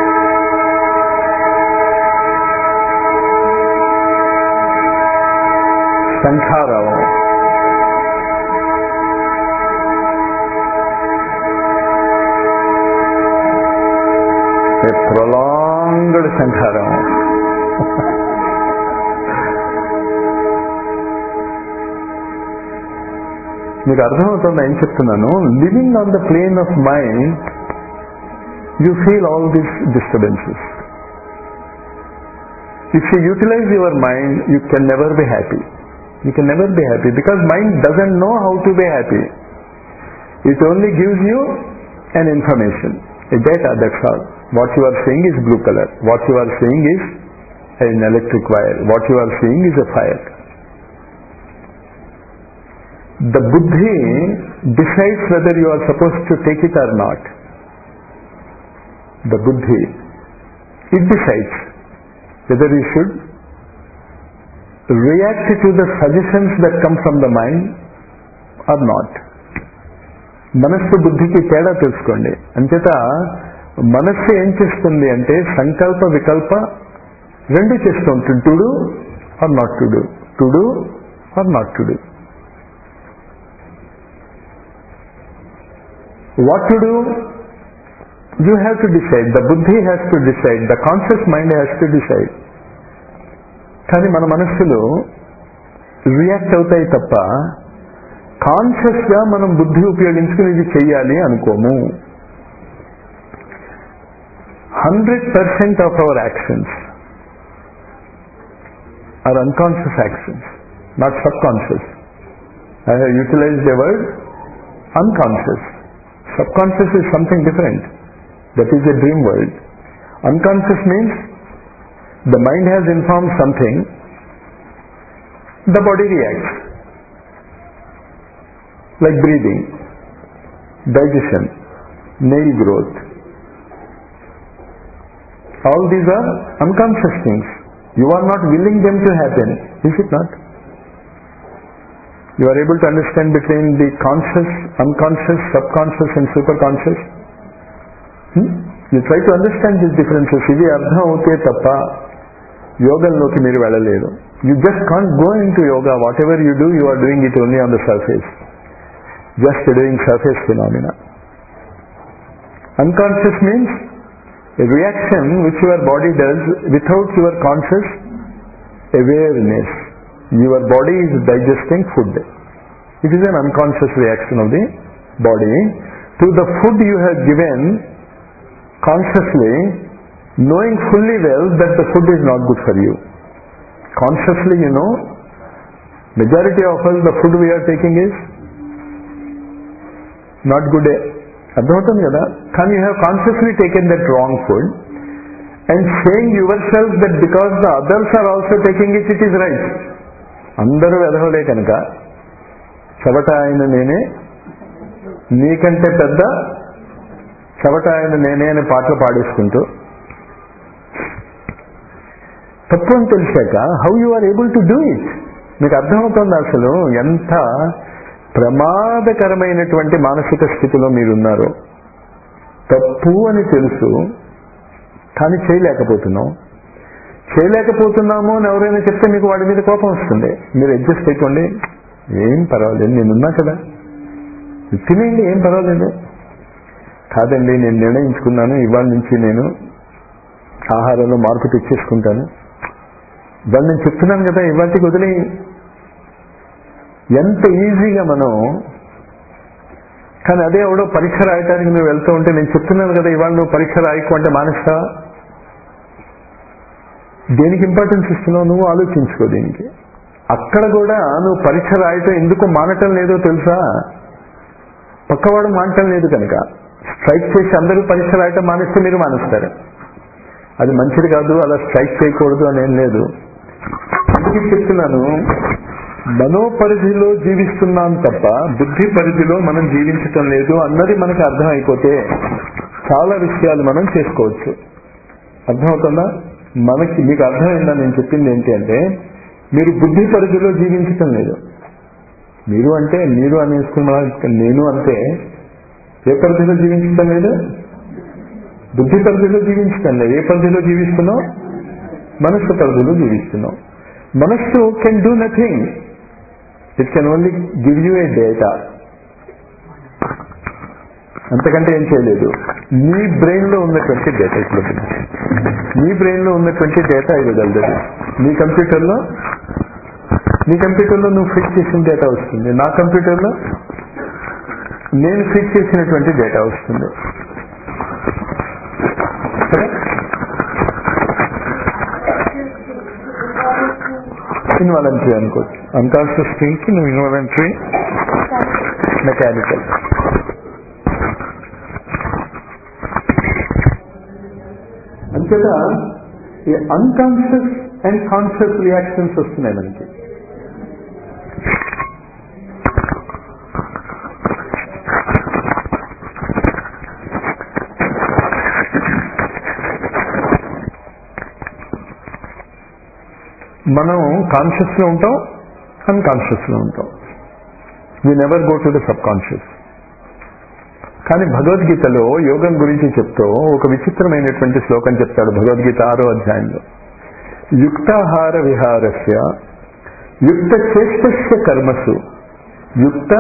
sankhara, a prolonged sankhara. మీకు అర్థమవుతుందా ఏం చెప్తున్నాను? Living on the plane of mind you feel all these disturbances. If you utilize your mind you can never be happy. You can never be happy because mind doesn't know how to be happy. It only gives you an information, a data, that's all. What you are seeing is blue color. What you are seeing is an electric wire. What you are seeing is a fire. The buddhi decides whether you are supposed to take it or not. The buddhi, it decides whether you should react to the suggestions that come from the mind or not. మనస్సు బుద్ధికి తేడా తెలుసుకోండి. అంచేత మనస్సు ఏం చేస్తుంది అంటే సంకల్ప వికల్ప రెండు చేస్తూ ఉంటుంది. To do or not to do, to do or not to do. What to do you have to decide. The buddhi has to decide, the conscious mind has to decide. కానీ మన మనస్సులో రియాక్ట్ అవుతాయి తప్ప కాన్షియస్ గా మనం బుద్ధి ఉపయోగించుకుని ఇది చెయ్యాలి అనుకోము. Hundred percent of our actions are unconscious actions, not subconscious. I have utilized the word unconscious. Subconscious is something different. That is a dream world. Unconscious means the mind has informed something, the body reacts. Like breathing, digestion, nail growth. All these are unconscious things. You are not willing them to happen, is it not? You are able to understand between the conscious, unconscious, subconscious and superconscious? Hmm? You try to understand these differences. ఇవి అర్థం అవుతే తప్ప యోగంలోకి మీరు వెళ్ళలేరు. You just can't go into yoga. Whatever you do, you are doing it only on the surface. Just doing surface phenomena. Unconscious means a reaction which your body does without your conscious awareness. Your body is digesting food. It is an unconscious reaction of the body to the food you have given consciously, knowing fully well that the food is not good for you. Consciously you know, majority of us the food we are taking is not good. అర్థమవుతుంది కదా? కానీ you have consciously taken that wrong food and saying yourself that because the others are also taking it, it is right. అందరూ వెధవలే కనుక చెవట ఆయన నేనే, నీకంటే పెద్ద చెవట ఆయన నేనే అని పాటలు పాడేసుకుంటూ తప్పు అని తెలిసాక how you are able to do it? మీకు అర్థమవుతుంది అసలు ఎంత ప్రమాదకరమైనటువంటి మానసిక స్థితిలో మీరున్నారు. తప్పు అని తెలుసు కానీ చేయలేకపోతున్నాం. చేయలేకపోతున్నాము అని ఎవరైనా చెప్తే మీకు వాడి మీద కోపం వస్తుంది. మీరు అడ్జస్ట్ అయిపోండి, ఏం పర్వాలేదు, నేనున్నా కదా. తినేయండి, ఏం పర్వాలేదు. కాదండి నేను నిర్ణయించుకున్నాను ఇవాళ నుంచి నేను ఆహారంలో మార్పు తెచ్చేసుకుంటాను, ఇవాళ నేను చెప్తున్నాను కదా ఇవాళకి వదిలే. ఎంత ఈజీగా మనం, కానీ అదే ఎవడో పరీక్ష రాయటానికి నువ్వు వెళ్తూ ఉంటే నేను చెప్తున్నాను కదా ఇవాళ నువ్వు పరీక్ష రాయకు అంటే మానేస్తావా? దేనికి ఇంపార్టెన్స్ ఇస్తున్నావు నువ్వు ఆలోచించుకో. దీనికి అక్కడ కూడా నువ్వు పరీక్ష రాయటం ఎందుకు మానటం లేదో తెలుసా? పక్కవాడు మానటం లేదు కనుక. స్ట్రైక్ చేసి అందరూ పరీక్ష రాయటం మానేస్తే మీరు మానేస్తారు. అది మంచిది కాదు, అలా స్ట్రైక్ చేయకూడదు అని ఏం లేదు. అందుకే చెప్తున్నాను, మనోపరిధిలో జీవిస్తున్నాం తప్ప బుద్ధి పరిధిలో మనం జీవించటం లేదు అన్నది మనకు అర్థం అయిపోతే చాలా విషయాలు మనం చేసుకోవచ్చు. అర్థమవుతుందా? మనకి మీకు అర్థమైందా నేను చెప్పింది ఏంటి అంటే, మీరు బుద్ధి పరిధిలో జీవించటం లేదు. మీరు అంటే మీరు అనేసుకున్న నేను అంటే ఏ పరిధిలో జీవించటం లేదు? బుద్ధి పరిధిలో జీవించటం లేదు. ఏ పరిధిలో జీవిస్తున్నావు? మనస్సు పరిధిలో జీవిస్తున్నావు. మనస్సు can do nothing, it can only give you a data, అంతకంటే ఏం చేయలేదు. నీ బ్రెయిన్ లో ఉన్నటువంటి డేటా ఇట్లా, నీ బ్రెయిన్ లో ఉన్నటువంటి డేటా ఇవ్వగలదు. నీ కంప్యూటర్లో నీ కంప్యూటర్లో నువ్వు ఫిట్ చేసిన డేటా వస్తుంది, నా కంప్యూటర్లో నేను ఫిట్ చేసినటువంటి డేటా వస్తుంది. ఇన్వాలంటరీ అనుకోవచ్చు. అన్కాన్షియస్ థింకింగ్ నువ్వు ఇన్వాలంటరీ, మెకానికల్. అంతేత ఈ అన్కాన్షియస్ అండ్ కాన్షియస్ రియాక్షన్స్ వస్తున్నాయి మనకి. మనం కాన్షియస్ లో ఉంటాం, అన్కాన్షియస్ లో ఉంటాం. We never go to the subconscious. కానీ భగవద్గీతలో యోగం గురించి చెప్తూ ఒక విచిత్రమైనటువంటి శ్లోకం చెప్తాడు. భగవద్గీత ఆరో అధ్యాయంలో, యుక్తాహార విహారస్య యుక్త చేష్టస్య కర్మసు యుక్త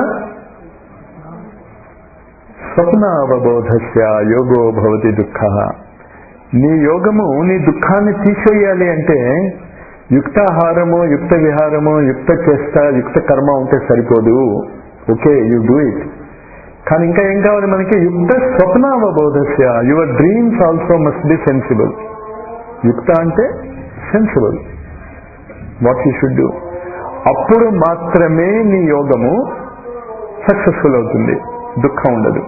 స్వప్నావబోధస్య యోగో భవతి దుఃఖ. నీ యోగము నీ దుఃఖాన్ని తీసేయాలి అంటే యుక్తాహారము, యుక్త విహారము, యుక్త చేష్ట, యుక్త కర్మ ఉంటే సరిపోదు. Okay, you do it. కానీ ఇంకా ఏం కావాలి మనకి? యుక్త స్వప్నావబోధస్య, your dreams also must be sensible. యుక్త అంటే sensible, what you should do. అప్పుడు మాత్రమే నీ యోగము సక్సెస్ఫుల్ అవుతుంది, దుఃఖం ఉండదు.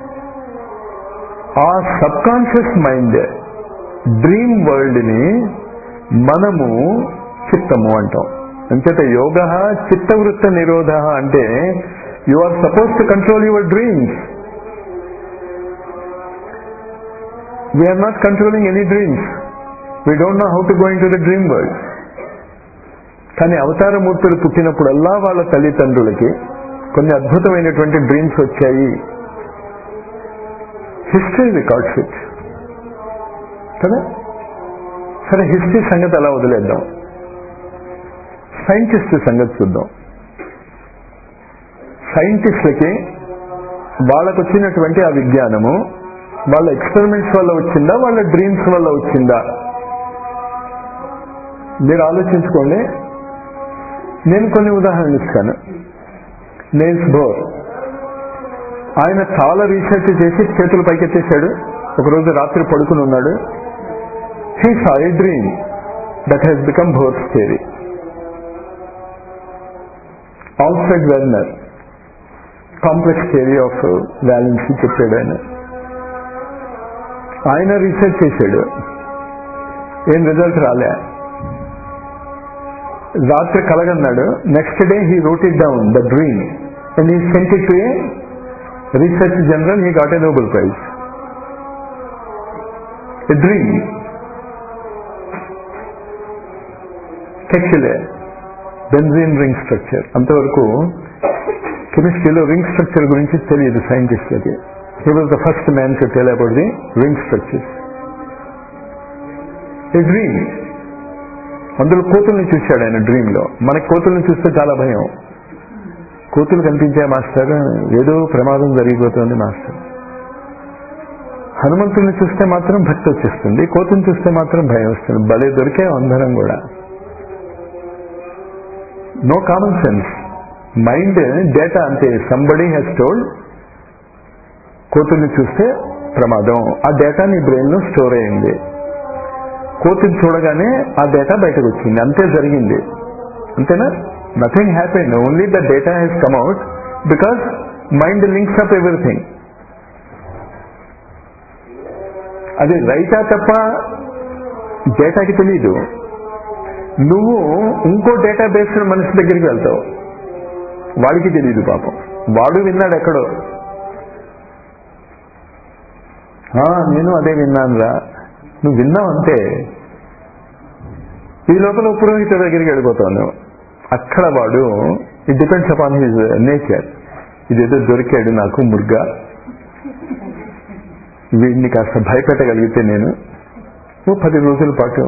ఆ sub conscious mind dream world ని మనము చిత్తము అంటాం. అంచేత యోగ చిత్తవృత్త నిరోధ అంటే you are suppose to control your dreams. We're not controlling any dreams. We don't know how to go into the dream world. కానీ అవతారమూర్తులు పుట్టినప్పుడల్లా వాళ్ళ తల్లిదండ్రులకి కొన్ని అద్భుతమైనటువంటి డ్రీమ్స్ వచ్చాయి. హిస్టరీ రికార్డ్స్ ఇట్ కదా. సరే, హిస్టరీ సంగతి అలా వదిలేద్దాం, సైంటిస్ట్ సంగతి చూద్దాం. సైంటిస్టులకి వాళ్ళకు వచ్చినటువంటి ఆ విజ్ఞానము వాళ్ళ ఎక్స్పెరిమెంట్స్ వల్ల వచ్చిందా, వాళ్ళ డ్రీమ్స్ వల్ల వచ్చిందా? మీరు ఆలోచించుకోండి. నేను కొన్ని ఉదాహరణలు ఇస్తాను. నీల్స్ బోర్, ఆయన చాలా రీసెర్చ్ చేసి చేతులు పైకెత్తేశాడు. ఒకరోజు రాత్రి పడుకుని ఉన్నాడు. He saw a dream that has become Bohr's theory. Alfred Werner complex theory of valency చెప్పాడు. ఆయన ఆయన రీసెర్చ్ చేశాడు, ఏం రిజల్ట్ రాలే. రాత్రి కలగన్నాడు. Next day he wrote it down the dream and he sent it to a research journal. He got a Nobel prize. A dream. Kekule benzene ring structure. అంతవరకు కెమిస్ట్రీలో రింగ్ స్ట్రక్చర్ గురించి తెలియదు సైంటిస్ట్లకి. He was the first man to tell about the ring structure. A dream. అందులో కోతుల్ని చూశాడు ఆయన డ్రీమ్ లో. మనకి కోతుల్ని చూస్తే చాలా భయం. కోతులు కనిపించే మాస్టర్, ఏదో ప్రమాదం జరిగిపోతుంది మాస్టర్. హనుమంతుడిని చూస్తే మాత్రం భక్తి వచ్చేస్తుంది, కోతుని చూస్తే మాత్రం భయం వస్తుంది. భలే దొరికే అందరం కూడా. No common sense. Mind data అంతే. సంబడీ హ్యాస్ టోల్డ్ కోతుల్ని చూస్తే ప్రమాదం, ఆ డేటా నీ బ్రెయిన్ లో స్టోర్ అయింది. కోతుని చూడగానే ఆ డేటా బయటకు వచ్చింది, అంతే జరిగింది. అంతేనా? Nothing happen, only the data has come out because mind links up everything. అది రైటా తప్ప డేటాకి తెలీదు. నువ్వు ఇంకో డేటా బేస్ మనిషి దగ్గరికి వెళ్తావు, వాడికి తెలీదు పాపం, వాడు విన్నాడు ఎక్కడో. నేను అదే విన్నానురా, నువ్వు విన్నావు అంతే. ఈ లోపల పురోహిత దగ్గరికి వెళ్ళిపోతావు నువ్వు. అక్కడ వాడు, it depends upon his nature. ఇదేదో దొరికాడు నాకు ముర్గా, వీడిని కాస్త భయపెట్టగలిగితే నేను ఓ పది రోజుల పాటు,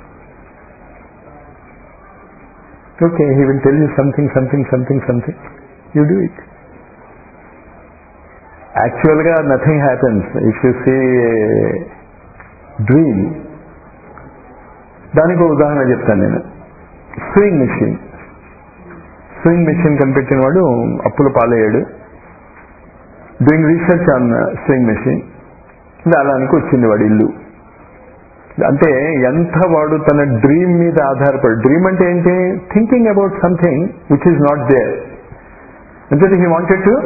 okay, he will tell you something something something something, you do it. యాక్చువల్గా nothing happens if you see dream. దానికి ఉదాహరణ చెప్తాను నేను. Swing machine. స్వింగ్ మెషిన్ కనిపెట్టిన వాడు అప్పుల పాలయ్యాడు. Doing research on sewing machine. అలానికి వచ్చింది వాడి ఇల్లు. అంటే ఎంత వాడు తన డ్రీమ్ మీద ఆధారపడి, డ్రీమ్ అంటే ఏంటి? Thinking about something which is not there. అంటే he wanted to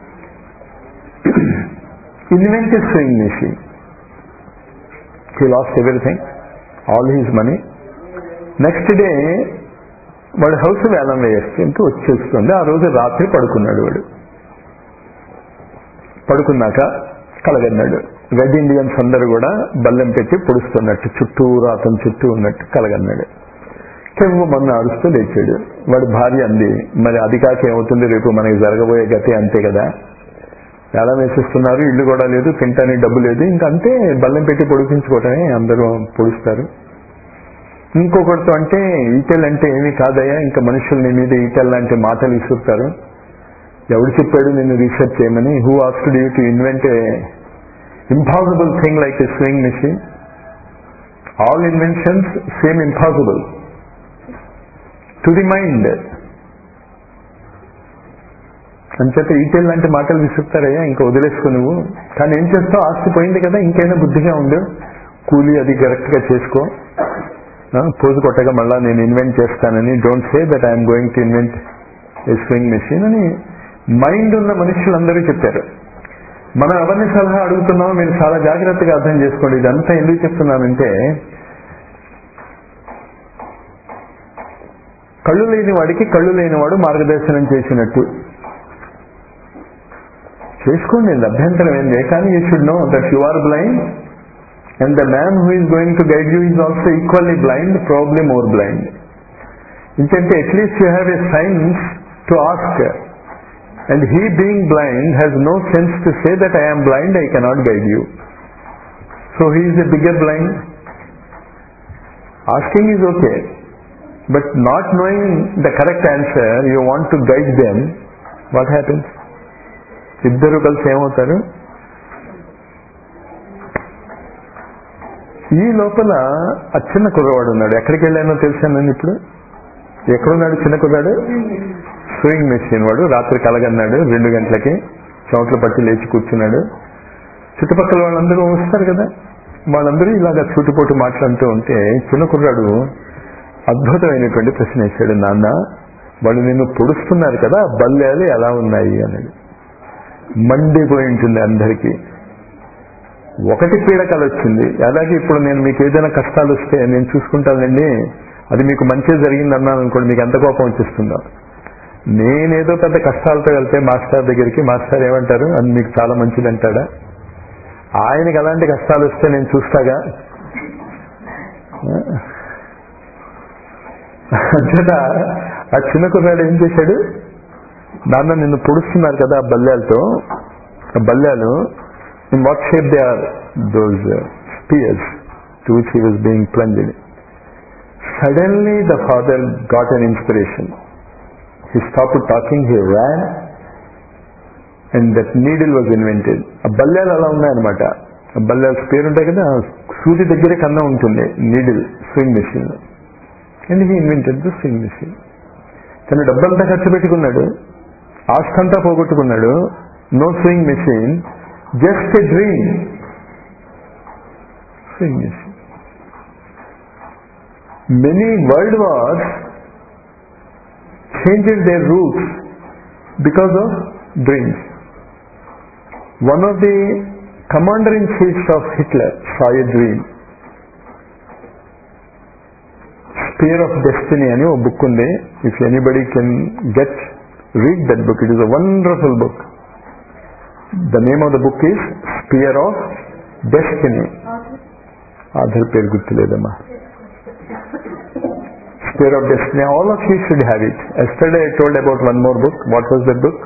invent a sewing machine. He lost everything, all his money. Next day వాడు హౌస్ వేలం వేస్తుంటే వచ్చేస్తుంది. ఆ రోజు రాత్రి పడుకున్నాడు. వాడు పడుకున్నాక కలగన్నాడు. రెడ్ ఇండియన్స్ అందరూ కూడా బల్లెం పెట్టి పొడుస్తున్నట్టు, చుట్టూరు అతని చుట్టూ ఉన్నట్టు కలగన్నాడు. కేవలం మొన్న అరుస్తూ లేచాడు. వాడి భార్య అంది, మరి అది కాక ఏమవుతుంది, రేపు మనకి జరగబోయే గతి అంతే కదా, ఎలా వేసిస్తున్నారు, ఇల్లు కూడా లేదు, తింటానికి డబ్బు లేదు, ఇంకా అంతే, బల్లెం పెట్టి పొడిపించుకోవటమే, అందరూ పొడుస్తారు. ఇంకొకరితో అంటే ఈటెల్ అంటే ఏమీ కాదయ్యా, ఇంకా మనుషులు నీ మీద ఈటెల్ లాంటి మాటలు ఇస్తుంటారు, ఎవడు చెప్పాడు నిన్ను రీసెర్చ్ చేయమని? Who asked you to invent a impossible thing like a sewing machine? All inventions same impossible to the mind. అంచేత ఈటెల్ లాంటి మాటలు విసురుతారయ్యా, ఇంకా వదిలేసుకో నువ్వు. కానీ ఏం చేస్తావు, ఆస్తి పోయింది కదా, ఇంకైనా బుద్ధిగా ఉండు, కూలీ అది కరెక్ట్ గా చేసుకో, పోజు కొట్టగా మళ్ళా నేను ఇన్వెంట్ చేస్తానని, don't say that I'm going to invent a sewing machine అని మైండ్ ఉన్న మనుషులందరూ చెప్పారు. మనం ఎవరిని సలహా అడుగుతున్నామో మీరు చాలా జాగ్రత్తగా అర్థం చేసుకోండి. ఇదంతా ఎందుకు చెప్తున్నానంటే, కళ్ళు లేని వాడికి కళ్ళు లేనివాడు మార్గదర్శనం చేసినట్టు చేసుకోండి, అభ్యంతరం ఏంది. కానీ you should know that you are blind and the man who is going to guide you is also equally blind, probably more blind. ఇంకంటే at least you have a sense to ask, and he being blind has no sense to say that I am blind, I cannot guide you. So he is a bigger blind. Asking is okay, but not knowing the correct answer, you want to guide them, what happens? ఇద్దరు కలిసి ఏమవుతారు? ఈ లోపల ఆ చిన్న కుర్రవాడు ఉన్నాడు. ఎక్కడికి వెళ్ళానో తెలిసాను ఇప్పుడు. ఎక్కడున్నాడు చిన్న కుర్రాడు? స్వింగ్ మెషిన్ వాడు. రాత్రి కలగన్నాడు రెండు గంటలకి, చెమటలు పట్టి లేచి కూర్చున్నాడు. చుట్టుపక్కల వాళ్ళందరూ వస్తారు కదా, వాళ్ళందరూ ఇలాగా చుట్టుపోటు మాట్లాడుతూ ఉంటే చిన్న కుర్రాడు అద్భుతమైనటువంటి ప్రశ్న వేశాడు. నాన్న, వాళ్ళు నిన్ను పొడుస్తున్నారు కదా, బల్లేలు ఎలా ఉన్నాయి అన్నాడు. మండిపోయి ఉంటుంది అందరికీ. ఒకటి పీడకలు వచ్చింది. అలాగే ఇప్పుడు నేను మీకు ఏదైనా కష్టాలు వస్తే నేను చూసుకుంటానండి, అది మీకు మంచి జరిగింది అన్నాను అనుకోండి, మీకు ఎంత కోపం వచ్చేస్తుందో. నేనేదో పెద్ద కష్టాలతో వెళ్తే మాస్టర్ దగ్గరికి, మాస్టర్ ఏమంటారు, అది మీకు చాలా మంచిది అంటాడా? ఆయనకి అలాంటి కష్టాలు వస్తే నేను చూస్తాగా. అంతేత ఆ చిన్న కుర్రాడు ఏం చేశాడు, నాన్న నిన్ను పొడుస్తున్నారు కదా ఆ బల్యాలతో, ఆ బల్యాలు in what shape they are, those spears to which he was being plunged. Suddenly the father got an inspiration. He stopped talking, he ran, and that needle was invented. ఆ బల్లాలు అలా ఉన్నాయన్నమాట. ఆ బల్లాలు స్పేర్ ఉంటాయి కదా, సూది దగ్గరే కన్నా ఉంటుంది needle, sewing machine. And he invented the sewing machine. తను డబ్బంతా ఖర్చు పెట్టుకున్నాడు, ఆస్తంతా పోగొట్టుకున్నాడు. No sewing machine, just a dream. Sewing machine. Many world wars changed their roots because of dreams. One of the commander-in-chiefs of Hitler saw a dream. Spear of Destiny అని ఒక బుక్ ఉంది. If anybody can get, read that book. It is a wonderful book. The name of the book is Spear of Destiny. Aadhaar పేరు గుర్తులేదమ్మా. Spear of Destiny. All of you should have it. Yesterday I told about one more book. What was that book?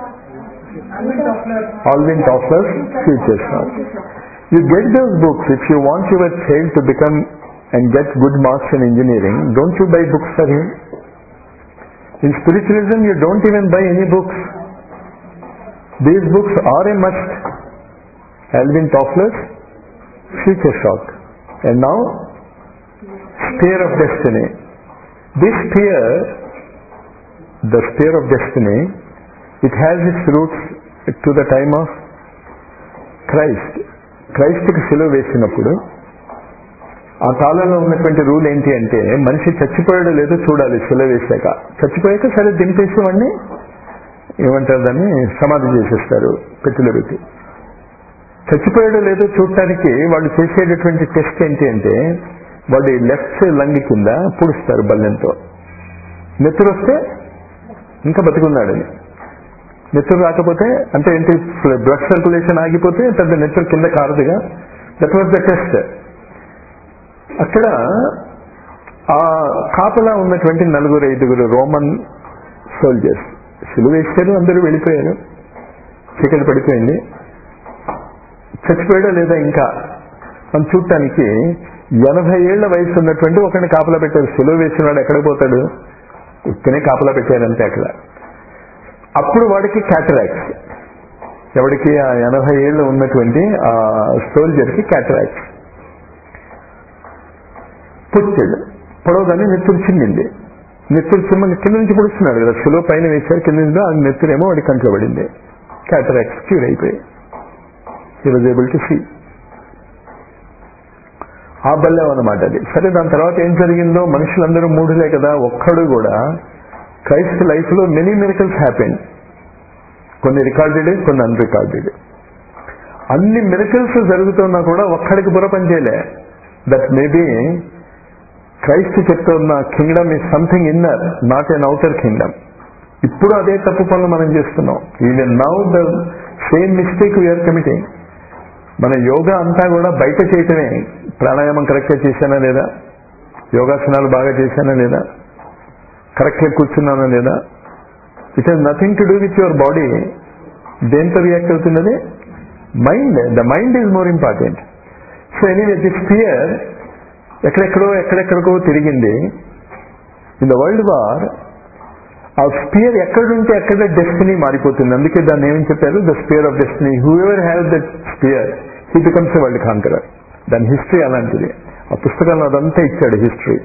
Alvin Toffler's Future Stars. You get those books if you want your child to become and get good marks in engineering. Don't you buy books for him? In spiritualism you don't even buy any books. These books are a must. Alvin Toffler's Future Shock. And now Spear of Destiny. This spear, the Spear of Destiny, it has its roots to the time of Christ. క్రైస్తుకి సిలువ వేసినప్పుడు ఆ కాలంలో ఉన్నటువంటి రూల్ ఏంటి అంటే, మనిషి చచ్చిపోయాడో లేదో చూడాలి సిలువ వేసాక. చచ్చిపోయాక సరే దింపేసి వాడిని ఏమంటారు, దాన్ని సమాధి చేసేస్తారు పెట్టెలో పెట్టి. చచ్చిపోయాడో లేదో చూడటానికి వాళ్ళు చేసేటటువంటి టెస్ట్ ఏంటి అంటే, వాడి లెఫ్ట్ లంగ్ కింద పుడుస్తారు బల్లెంతో. నెత్తురు వస్తే ఇంకా బతికున్నాడని, నెత్తురు రాకపోతే అంటే ఏంటి, బ్లడ్ సర్క్యులేషన్ ఆగిపోతే పెద్ద నెత్తురు కింద కారదుగా. That was the test. అక్కడ ఆ కాపలా ఉన్నటువంటి నలుగురు ఐదుగురు రోమన్ సోల్జర్స్ సిలువ వేశారు, అందరూ వెళ్ళిపోయారు, చీకటి పడిపోయింది. చచ్చిపోయాడో లేదా ఇంకా మనం చూడటానికి ఎనభై ఏళ్ల వయసు ఉన్నటువంటి ఒకరిని కాపలా పెట్టారు. సిలువ వేసిన వాడు ఎక్కడికి పోతాడు, ఉత్తినే కాపలా పెట్టారంటే అక్కడ. అప్పుడు వాడికి క్యాటరాక్ట్స్. ఎవడికి, ఆ ఎనభై ఏళ్ళు ఉన్నటువంటి ఆ సోల్జర్కి క్యాటరాక్ట్స్. పుట్టాడు, పొడవగానే నెత్తురు చిమ్మింది. నెత్తురు చిమ్మ కింద నుంచి పుడుస్తున్నాడు కదా, సిలువ పైన వేశారు, కింద నుంచి ఆ నెత్తురేమో వాడి కంట్లో పడింది. క్యాటరాక్ట్స్ క్యూర్ అయిపోయి he was able to see. ఆ బల్యం అన్నమాట అది. సరే, దాని తర్వాత ఏం జరిగిందో, మనుషులందరూ మూఢులే కదా. ఒక్కడు కూడా క్రైస్ట్ లైఫ్ లో మెనీ మిరకల్స్ హ్యాపెన్. కొన్ని రికార్డెడ్, కొన్ని అన్రికార్డెడ్. అన్ని మిరకల్స్ జరుగుతున్నా కూడా ఒక్కడికి బుర్ర పని చేయలే. దట్ మేబీ క్రైస్ట్ చెప్తున్న kingdom is something inner, not an outer kingdom. ఇప్పుడు అదే తప్పు పనులు మనం చేస్తున్నాం. Even now the same mistake we're committing. మన యోగా అంతా కూడా బయట చేయటమే. ప్రాణాయామం కరెక్ట్గా చేశానా లేదా, యోగాసనాలు బాగా చేశానా లేదా, కరెక్ట్గా కూర్చున్నానా లేదా. It has nothing to do with your body. దేంతో రియాక్ట్ అవుతున్నది? Mind. The mind is more important. So anyway, this fear ఎక్కడెక్కడో ఎక్కడెక్కడికో తిరిగింది. ఇన్ ద వరల్డ్ వార్ ఆ స్పియర్ ఎక్కడుంటే ఎక్కడ డెస్టినీ మారిపోతుంది. అందుకే దాన్ని ఏమని చెప్పారు, the spear of destiny. Whoever has that spear he becomes a world conqueror. దాని హిస్టరీ అలాంటిది. ఆ పుస్తకంలో అదంతా ఇచ్చాడు history.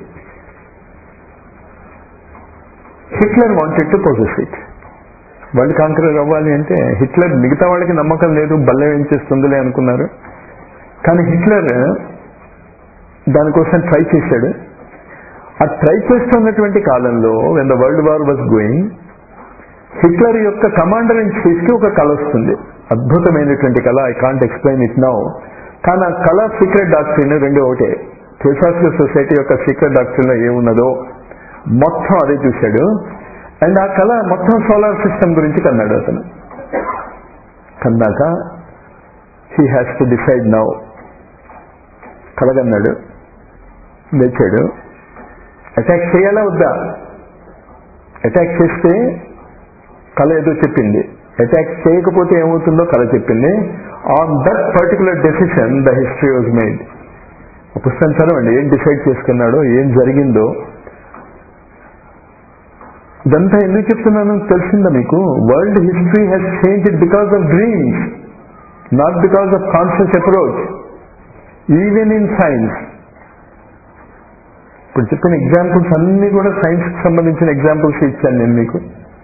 Hitler wanted to possess it. World conqueror అవ్వాలి అంటే హిట్లర్, మిగతా వాళ్ళకి నమ్మకం లేదు, బల్లెం ఏం చేస్తుందిలే అనుకున్నారు. కానీ హిట్లర్ దానికోసం ట్రై చేశాడు. ఆ ట్రై చేస్తున్నటువంటి కాలంలో when the world war was going, Hitler యొక్క కమాండర్ ఇన్ చీఫ్ కి ఒక కళ వస్తుంది. అద్భుతమైనటువంటి కళ. I can't explain it now. కానీ ఆ కళ సీక్రెట్ డాక్ట్రిన్ రెండు ఒకటే. థియోసాఫికల్ సొసైటీ యొక్క సీక్రెట్ డాక్ట్రిన్ లో ఏమున్నదో మొత్తం అదే చూశాడు. అండ్ ఆ కళ మొత్తం సోలార్ సిస్టమ్ గురించి కన్నాడు అతను. కన్నాక he has to decide now. కలగన్నాడు, లేచాడు. అటాక్ చేయాలా వద్దా? అటాక్ చేస్తే కళ ఏదో చెప్పింది, అటాక్ చేయకపోతే ఏమవుతుందో కళ చెప్పింది. On that particular decision the history was made. ఆ పుస్తకం చదవండి, ఏం డిసైడ్ చేసుకున్నాడో, ఏం జరిగిందో. ఇదంతా ఎందుకు చెప్తున్నాను తెలిసిందా మీకు? World history has changed because of dreams, not because of conscious approach. Even in science. ఇప్పుడు చెప్పిన ఎగ్జాంపుల్స్ అన్ని కూడా సైన్స్ కి సంబంధించిన ఎగ్జాంపుల్స్ ఇచ్చాను నేను మీకు.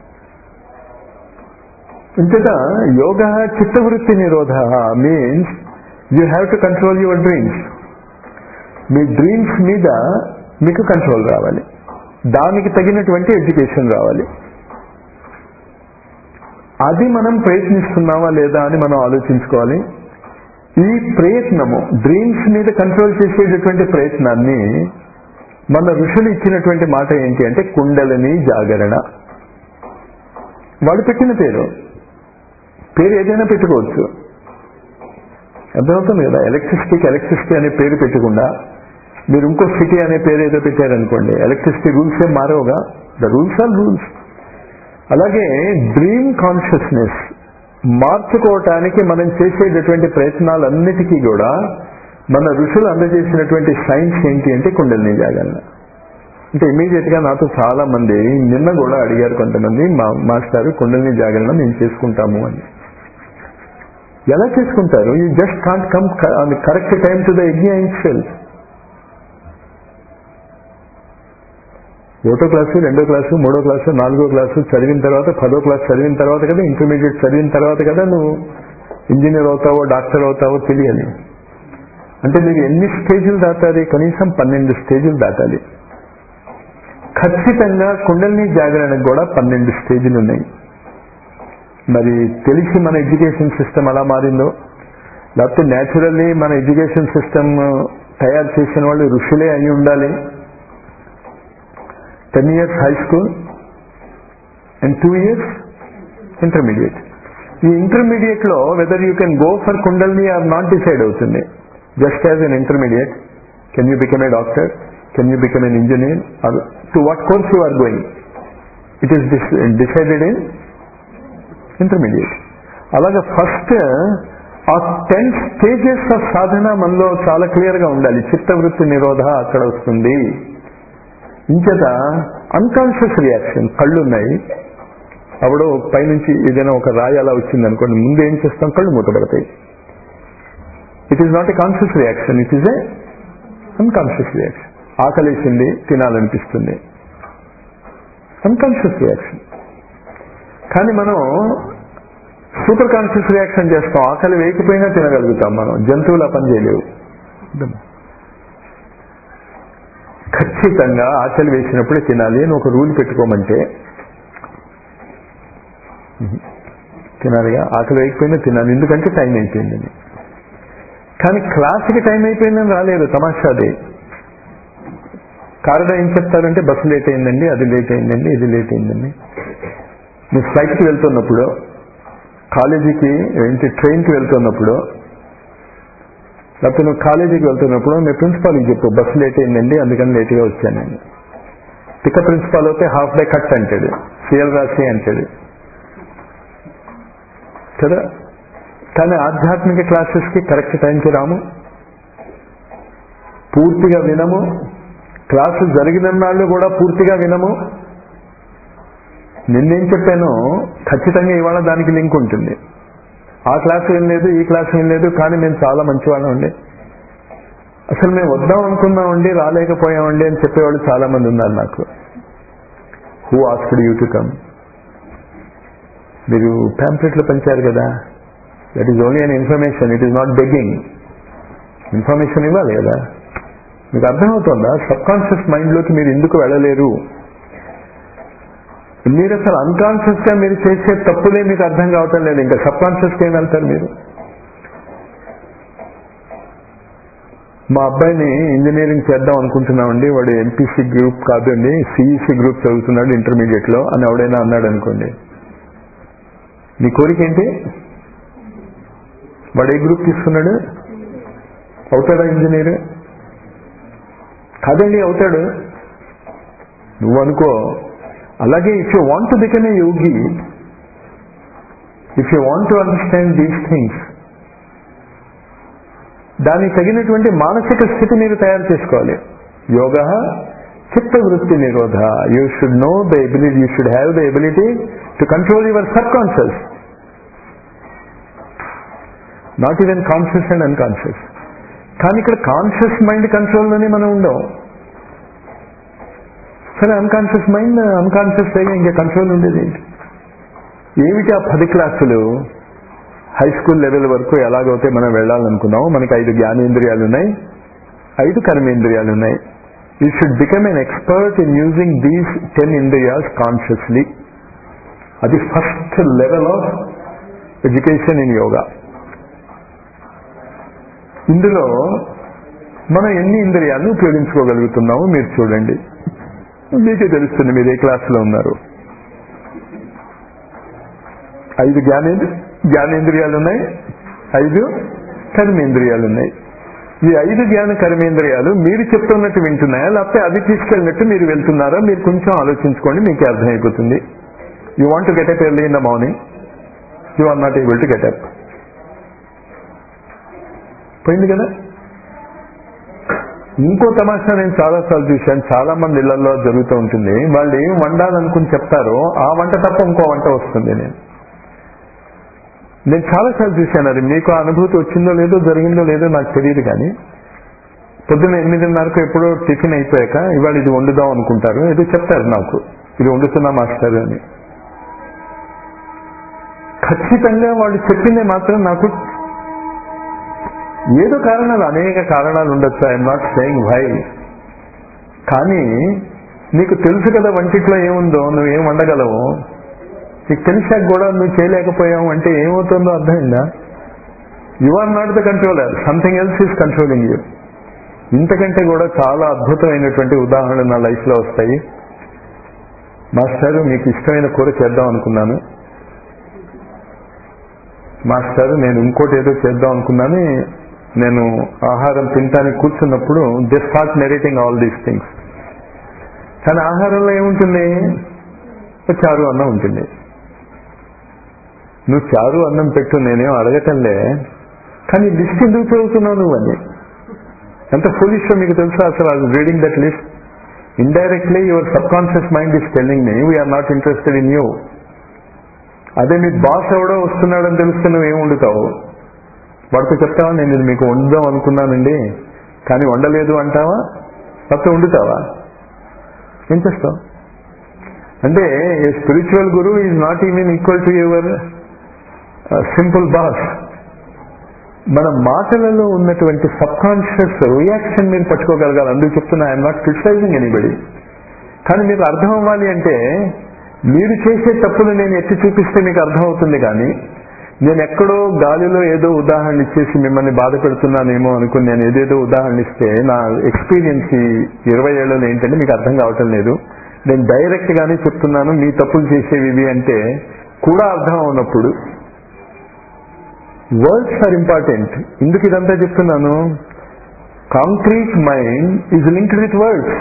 ఇంతట యోగ చిత్తవృత్తి నిరోధ means you have to control your dreams. మీ డ్రీమ్స్ మీద మీకు కంట్రోల్ రావాలి, దానికి తగినటువంటి ఎడ్యుకేషన్ రావాలి. అది మనం ప్రయత్నిస్తున్నామా లేదా అని మనం ఆలోచించుకోవాలి. ఈ ప్రయత్నము డ్రీమ్స్ మీద కంట్రోల్ చేసేటటువంటి ప్రయత్నాన్ని మన ఋషులు ఇచ్చినటువంటి మాట ఏంటి అంటే కుండలిని జాగరణ. వాడు పెట్టిన పేరు పేరు ఏదైనా పెట్టుకోవచ్చు, అర్థమవుతుంది కదా. ఎలక్ట్రిసిటీకి ఎలక్ట్రిసిటీ అనే పేరు పెట్టకుండా మీరు ఇంకో సిటీ అనే పేరు ఏదో పెట్టారనుకోండి, ఎలక్ట్రిసిటీ రూల్స్ ఏం మారవుగా. The rules are rules. అలాగే డ్రీమ్ కాన్షియస్నెస్ మార్చుకోవటానికి మనం చేసేటటువంటి ప్రయత్నాలన్నిటికీ కూడా మన ఋషులు అందజేసినటువంటి సైన్స్ ఏంటి అంటే కుండలిని జాగరణ. అంటే ఇమీడియట్ గా నాతో చాలా మంది నిన్న కూడా అడిగారు కొంతమంది, మా మాస్టారు కుండలిని జాగరణ మేము చేసుకుంటాము అని. ఎలా చేసుకుంటారు? You just can't come on the correct time to the yajna itself. ఒకటో క్లాసు, రెండో క్లాసు, మూడో క్లాసు, నాలుగో క్లాసు చదివిన తర్వాత, పదో క్లాసు చదివిన తర్వాత కదా, ఇంటర్మీడియట్ చదివిన తర్వాత కదా నువ్వు ఇంజనీర్ అవుతావో డాక్టర్ అవుతావో తెలియాలి. అంటే మీరు ఎన్ని స్టేజీలు దాటాలి? కనీసం పన్నెండు స్టేజీలు దాటాలి. ఖచ్చితంగా కుండలిని జాగరణకు కూడా పన్నెండు స్టేజీలు ఉన్నాయి. మరి తెలిసి మన ఎడ్యుకేషన్ సిస్టమ్ అలా మారిందో, లేకపోతే న్యాచురల్లీ మన ఎడ్యుకేషన్ సిస్టమ్ తయారు చేసిన వాళ్ళు ఋషులే అయి ఉండాలి. Ten years high school and two years intermediate. ఈ ఇంటర్మీడియట్ లో whether you can go for kundalini or not decide అవుతుంది. Just as an intermediate can you become a doctor, can you become an engineer, or to what course you are going, it is decided in intermediate. అలాగే ఫస్ట్ ఆ టెన్ స్టేజెస్ ఆఫ్ సాధన మనలో చాలా క్లియర్ గా ఉండాలి. చిత్తవృత్తి నిరోధ అక్కడ వస్తుంది. ఇంచేత అన్కాన్షియస్ రియాక్షన్. కళ్ళు ఉన్నాయి, అప్పుడు పైనుంచి ఏదైనా ఒక రాయి అలా వచ్చింది అనుకోండి, ముందు ఏం చేస్తాం? కళ్ళు మూతపడతాయి. It is not a conscious reaction, it is an unconscious reaction. ఆకలేసింది, తినాలనిపిస్తుంది, అన్కాన్షియస్ రియాక్షన్. కానీ మనం సూపర్ కాన్షియస్ రియాక్షన్ చేస్తాం. ఆకలి వేయకపోయినా తినగలుగుతాం మనం. జంతువులు ఆ పని చేయలేవు. ఖచ్చితంగా ఆకలి వేసినప్పుడే తినాలి అని ఒక రూల్ పెట్టుకోమంటే తినాలిగా. ఆకలి వేయకపోయినా తినాలి, ఎందుకంటే టైం అయిపోయిందని. కానీ క్లాస్కి టైం అయిపోయిందని రాలేదు. తమాషాది. కారణం ఏం చెప్తారంటే బస్సు లేట్ అయిందండి, అది లేట్ అయిందండి, ఇది లేట్ అయిందండి. నువ్వు ఫ్లైట్కి వెళ్తున్నప్పుడు, కాలేజీకి ఏంటి ట్రైన్కి వెళ్తున్నప్పుడు, లేకపోతే నువ్వు కాలేజీకి వెళ్తున్నప్పుడు మీ ప్రిన్సిపాల్కి చెప్పు బస్సు లేట్ అయిందండి అందుకని లేట్గా వచ్చానండి. పిక ప్రిన్సిపాల్ అయితే హాఫ్ డే కట్ అంటాడు, సీఎల్ రాసి అంటాడు కదా. కానీ ఆధ్యాత్మిక క్లాసెస్కి కరెక్ట్ టైంకి రాము, పూర్తిగా వినము, క్లాసు జరిగిన నాళ్ళు కూడా పూర్తిగా వినము. నిన్నేం చెప్పానో ఖచ్చితంగా ఇవాళ దానికి లింక్ ఉంటుంది. ఆ క్లాసు ఏం లేదు, ఈ క్లాసు ఏం లేదు, కానీ మేము చాలా మంచివాళ్ళం అండి, అసలు మేము వద్దాం అనుకున్నామండి రాలేకపోయామండి అని చెప్పేవాళ్ళు చాలా మంది ఉన్నారు నాకు. Who asked you to come? మీరు ప్యాంప్లెట్లు పంచారు కదా, that is only an information, it is not begging. Information ఇవ్వాలి కదా. మీకు అర్థమవుతుందా? సబ్ కాన్షియస్ మైండ్లోకి మీరు ఎందుకు వెళ్ళలేరు? మీరు అసలు అన్కాన్షియస్ గా మీరు చేసే తప్పులే మీకు అర్థం కావటం లేదు, ఇంకా సబ్ కాన్షియస్కి ఏం వెళ్తారు మీరు? మా అబ్బాయిని ఇంజనీరింగ్ చేద్దాం అనుకుంటున్నామండి, వాడు ఎంపీసీ గ్రూప్ కాదండి సిఈసీ గ్రూప్ చదువుతున్నాడు ఇంటర్మీడియట్ లో అని ఎవడైనా అన్నాడు అనుకోండి, నీ కోరిక ఏంటి? వాడు ఏ గ్రూప్ తీసుకున్నాడు? అవుతాడా ఇంజనీర్? కాదండి అవుతాడు, నువ్వు అనుకో. అలాగే if you want to become a yogi, if you want to understand these things, దానికి తగినటువంటి మానసిక స్థితి మీరు తయారు చేసుకోవాలి. యోగ చిత్తవృత్తి నిరోధ. You should know the ability, you should have the ability to control your sub conscious, not even conscious and unconscious. కానీ ఇక్కడ కాన్షియస్ మైండ్ కంట్రోల్లోనే మనం ఉండం. సరే, అన్కాన్షియస్ మైండ్ అన్కాన్షియస్ అయ్యి ఇంకా కంట్రోల్ ఉండేది ఏంటి? ఏమిటి ఆ పది క్లాసులు? హై స్కూల్ లెవెల్ వరకు ఎలాగైతే మనం వెళ్ళాలనుకున్నాం, మనకి ఐదు జ్ఞానేంద్రియాలు ఉన్నాయి, ఐదు కర్మేంద్రియాలు ఉన్నాయి. You should become an expert in using these ten ఇంద్రియాస్ కాన్షియస్లీ. అది first level of education in yoga. ఇందులో మనం ఎన్ని ఇంద్రియాలను ఉపయోగించుకోగలుగుతున్నామో మీరు చూడండి, మీకే తెలుస్తుంది మీరు ఏ క్లాసులో ఉన్నారు. ఐదు జ్ఞానేంద్ర జ్ఞానేంద్రియాలు ఉన్నాయి, ఐదు కర్మేంద్రియాలు ఉన్నాయి. ఈ ఐదు జ్ఞాన కర్మేంద్రియాలు మీరు చెప్తున్నట్టు వింటున్నాయా, లేకపోతే అది తీసుకెళ్ళినట్టు మీరు వెళ్తున్నారా? మీరు కొంచెం ఆలోచించుకోండి, మీకు అర్థమైపోతుంది. You want to get up early in the morning, you are not able to get up. పోయింది కదా. ఇంకో తమాషా నేను చాలాసార్లు చూశాను, చాలా మంది ఇళ్లలో జరుగుతూ ఉంటుంది. వాళ్ళు ఏం వండాలనుకుని చెప్తారో ఆ వంట తప్ప ఇంకో వంట వస్తుంది. నేను నేను చాలాసార్లు చూశాను. అది మీకు ఆ అనుభూతి వచ్చిందో లేదో, జరిగిందో లేదో నాకు తెలియదు. కానీ పొద్దున్న ఎనిమిదిన్నరకు ఎప్పుడో టిఫిన్ అయిపోయాక ఇవాళ ఇది వండుదాం అనుకుంటారు, ఏదో చెప్తారు నాకు, ఇది వండుతున్నా మాస్టర్ అని. ఖచ్చితంగా వాళ్ళు చెప్పిందే మాత్రం నాకు ఏదో కారణాలు, అనేక కారణాలు ఉండొచ్చు, ఐఎమ్ నాట్ సేయింగ్ వై. కానీ నీకు తెలుసు కదా వంటిట్లో ఏముందో, నువ్వేం వండగలవు. నీకు తెలిసాక కూడా నువ్వు చేయలేకపోయావు అంటే ఏమవుతుందో అర్థమైందా? You are not the controller, something else is controlling you. ఇంతకంటే కూడా చాలా అద్భుతమైనటువంటి ఉదాహరణలు నా లైఫ్ లో వస్తాయి. మాస్టర్ మీకు ఇష్టమైన కూర చేద్దాం అనుకున్నాను, మాస్టర్ నేను ఇంకోటి ఏదో చేద్దాం అనుకున్నాను. నేను ఆహారం తింటానికి కూర్చున్నప్పుడు they start narrating all these things. కానీ ఆహారంలో ఏముంటుంది? చారు అన్నం ఉంటుంది. నువ్వు చారు అన్నం పెట్టు, నేనేం అడగటంలే, కానీ లిస్ట్ ఎందుకు చదువుతున్నావు నువ్వు అని. ఎంత ఫులిష్ మీకు తెలుసా అసలు. I was reading that list. Indirectly your sub conscious mind is telling me we're not interested in you. అదే మీ బాస్ ఎవడో వస్తున్నాడని తెలిస్తే నువ్వు ఏం వండుతావు? వాడితో చెప్తావా నేను ఇది మీకు వండుదాం అనుకున్నానండి కానీ వండలేదు అంటావా, లేకపోతే వండుతావా? ఏం చేస్తావు? అంటే a spiritual guru is not even equal to your simple boss. మన మాటలలో ఉన్నటువంటి సబ్ కాన్షియస్ రియాక్షన్ మీరు పట్టుకోగలగాలి. అందుకు చెప్తున్నా, ఐఎమ్ నాట్ క్రిటిసైజింగ్ ఎనీబడి. కానీ మీకు అర్థం అవ్వాలి అంటే మీరు చేసే తప్పులు నేను ఎత్తి చూపిస్తే మీకు అర్థమవుతుంది. కానీ నేను ఎక్కడో గాలిలో ఏదో ఉదాహరణ ఇచ్చేసి మిమ్మల్ని బాధ పెడుతున్నానేమో అనుకుని నేను ఏదేదో ఉదాహరణ ఇస్తే నా ఎక్స్పీరియన్స్ ఇరవై ఏళ్ళలో ఏంటంటే మీకు అర్థం కావటం లేదు. నేను డైరెక్ట్ గానే చెప్తున్నాను, మీ తప్పులు చేసేవి ఇవి అంటే కూడా అర్థం అవునప్పుడు. Words are important. ఎందుకు ఇదంతా చెప్తున్నాను? Concrete mind is linked with words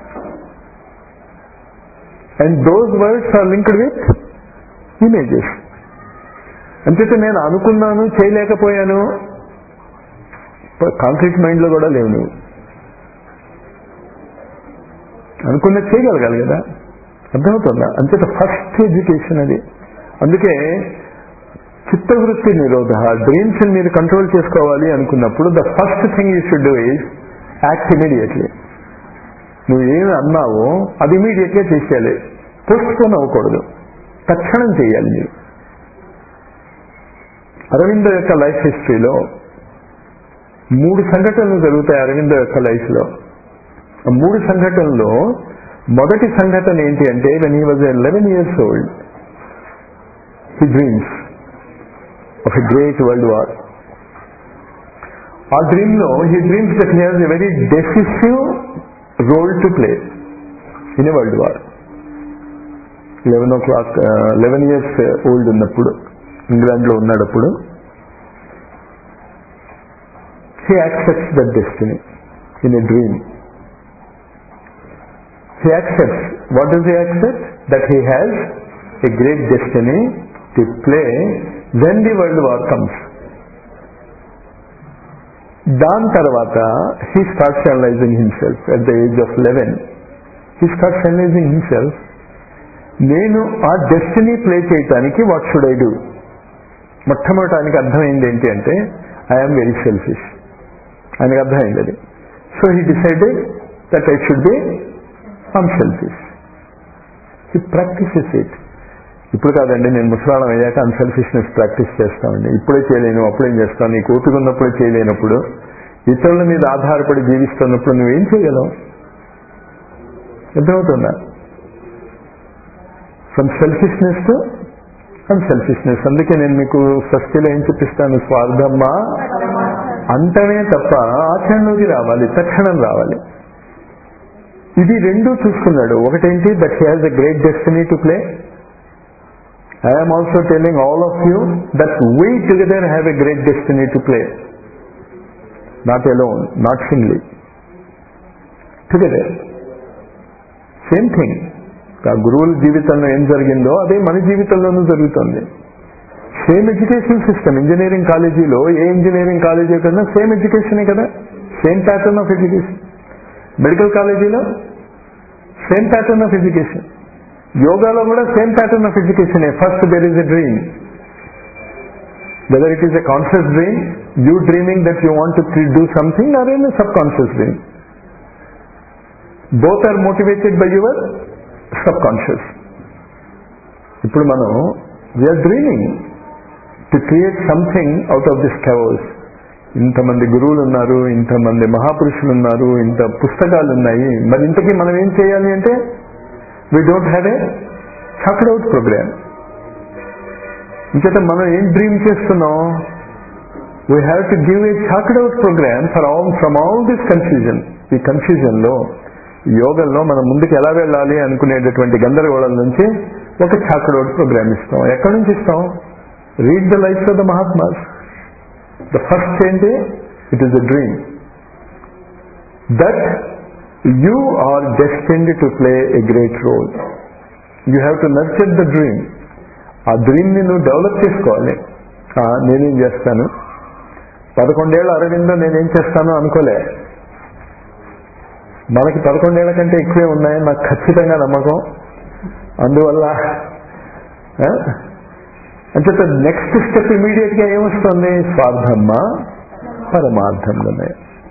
and those words are linked with images. అంచేత నేను అనుకున్నాను చేయలేకపోయాను, కాంక్రీట్ మైండ్ లో కూడా లేవు. నువ్వు అనుకున్నది చేయగలగాలి కదా, అర్థమవుతుందా? అంచేత ఫస్ట్ ఎడ్యుకేషన్ అది. అందుకే చిత్తవృత్తి నిరోధ, డ్రీమ్స్ మీరు కంట్రోల్ చేసుకోవాలి అనుకున్నప్పుడు the first thing you should do is act immediately. నువ్వు ఏమి అన్నావో అది ఇమీడియట్ గా చేసేయాలి, పోస్ట్పోన్ అవ్వకూడదు, తక్షణం చేయాలి. మీరు అరవిందో యొక్క లైఫ్ హిస్టరీలో మూడు సంఘటనలు జరుగుతాయి. అరవిందో యొక్క లైఫ్ లో ఆ మూడు సంఘటనలో మొదటి సంఘటన ఏంటి అంటే, when he was eleven years old he dreams of a great world war. ఆ డ్రీమ్ లో he dreams that he has a very decisive role to play in a world war. Eleven o'clock eleven years old ఉన్నప్పుడు, ఇంగ్లాండ్ లో ఉన్నాడప్పుడు, he accepts that destiny in a dream. He accepts. What does he accept? That he has a great destiny to play when the world war comes. దాని తర్వాత he starts analyzing himself at the age of eleven. He starts analysing himself. నేను ఆ డెస్టినీ ప్లే చేయటానికి వాట్ షుడ్ ఐ డూ? మొట్టమొదటానికి అర్థమైంది ఏంటి అంటే ఐఎమ్ వెరీ సెల్ఫిష్. ఆయనకు అర్థమైంది అది. So he decided that I should be unselfish. He practises it. ఇప్పుడు కాదండి, నేను ముసలాడం అయ్యాక అన్సెల్ఫిష్నెస్ ప్రాక్టీస్ చేస్తామండి. ఇప్పుడే చేయలేను, అప్పుడేం చేస్తాను, నీకు ఓపిక ఉన్నప్పుడే చేయలేనప్పుడు, ఇతరుల మీద ఆధారపడి జీవిస్తున్నప్పుడు నువ్వేం చేయగలవు? అర్థమవుతుందా? From selfishness to unselfishness. అందుకే నేను మీకు షష్ఠిలో ఏం చూపిస్తాను, స్వార్థమ్మా అంటనే తప్ప ఆచరణలోకి రావాలి, తక్షణం రావాలి. ఇది రెండూ చూసుకున్నాడు. ఒకటేంటి, that he has a great destiny to play. I am also telling all of you that we together have a great destiny to play. Not alone, not singly. Together. Same thing. ఆ గురువుల జీవితంలో ఏం జరిగిందో అదే మన జీవితంలోనూ జరుగుతుంది. Same education system. ఇంజనీరింగ్ కాలేజీలో ఏ ఇంజనీరింగ్ కాలేజీ కన్నా సేమ్ ఎడ్యుకేషనే కదా, same pattern of education. Medical కాలేజీలో సేమ్ ప్యాటర్న్ ఆఫ్ ఎడ్యుకేషన్. యోగాలో కూడా same pattern of education. First there is a dream, whether it is a conscious dream, you dreaming that you want to do something, or an sub conscious dream. Both are motivated by your sub conscious. ఇప్పుడు మనం we're dreaming to create something out of this chaos. ఇంతమంది గురువులు ఉన్నారు, ఇంతమంది మహాపురుషులు ఉన్నారు, ఇంత పుస్తకాలు ఉన్నాయి. మరి ఇంతకీ మనం ఏం చేయాలి అంటే we don't have a chalked out program. ఇంకేత మనం ఏం డ్రీమ్ చేస్తున్నాం? we have to give a chalked out program for all from all this confusion. ఈ కన్ఫ్యూజన్ లో, యోగంలో మనం ముందుకు ఎలా వెళ్ళాలి అనుకునేటటువంటి గందరగోళం నుంచి ఒక chalked out program ఇస్తాం. ఎక్కడి నుంచి ఇస్తాం? Read the lives of the mahatmas. The first ఏంటి? It is a dream that you are destined to play a great role. You have to nurture the dream. ఆ డ్రీమ్ ని నువ్వు డెవలప్ చేసుకోవాలి. నేనేం చేస్తాను, పదకొండేళ్ల అరవిందో నేనేం చేస్తాను అనుకోలే. మనకి పదకొండేళ్ల కంటే ఎక్కువే ఉన్నాయని నాకు ఖచ్చితంగా నమ్మకం. అందువల్ల అంచేత నెక్స్ట్ స్టెప్ ఇమీడియట్ గా ఏమొస్తుంది? స్వార్థమ్మ పరమార్థంలోనే.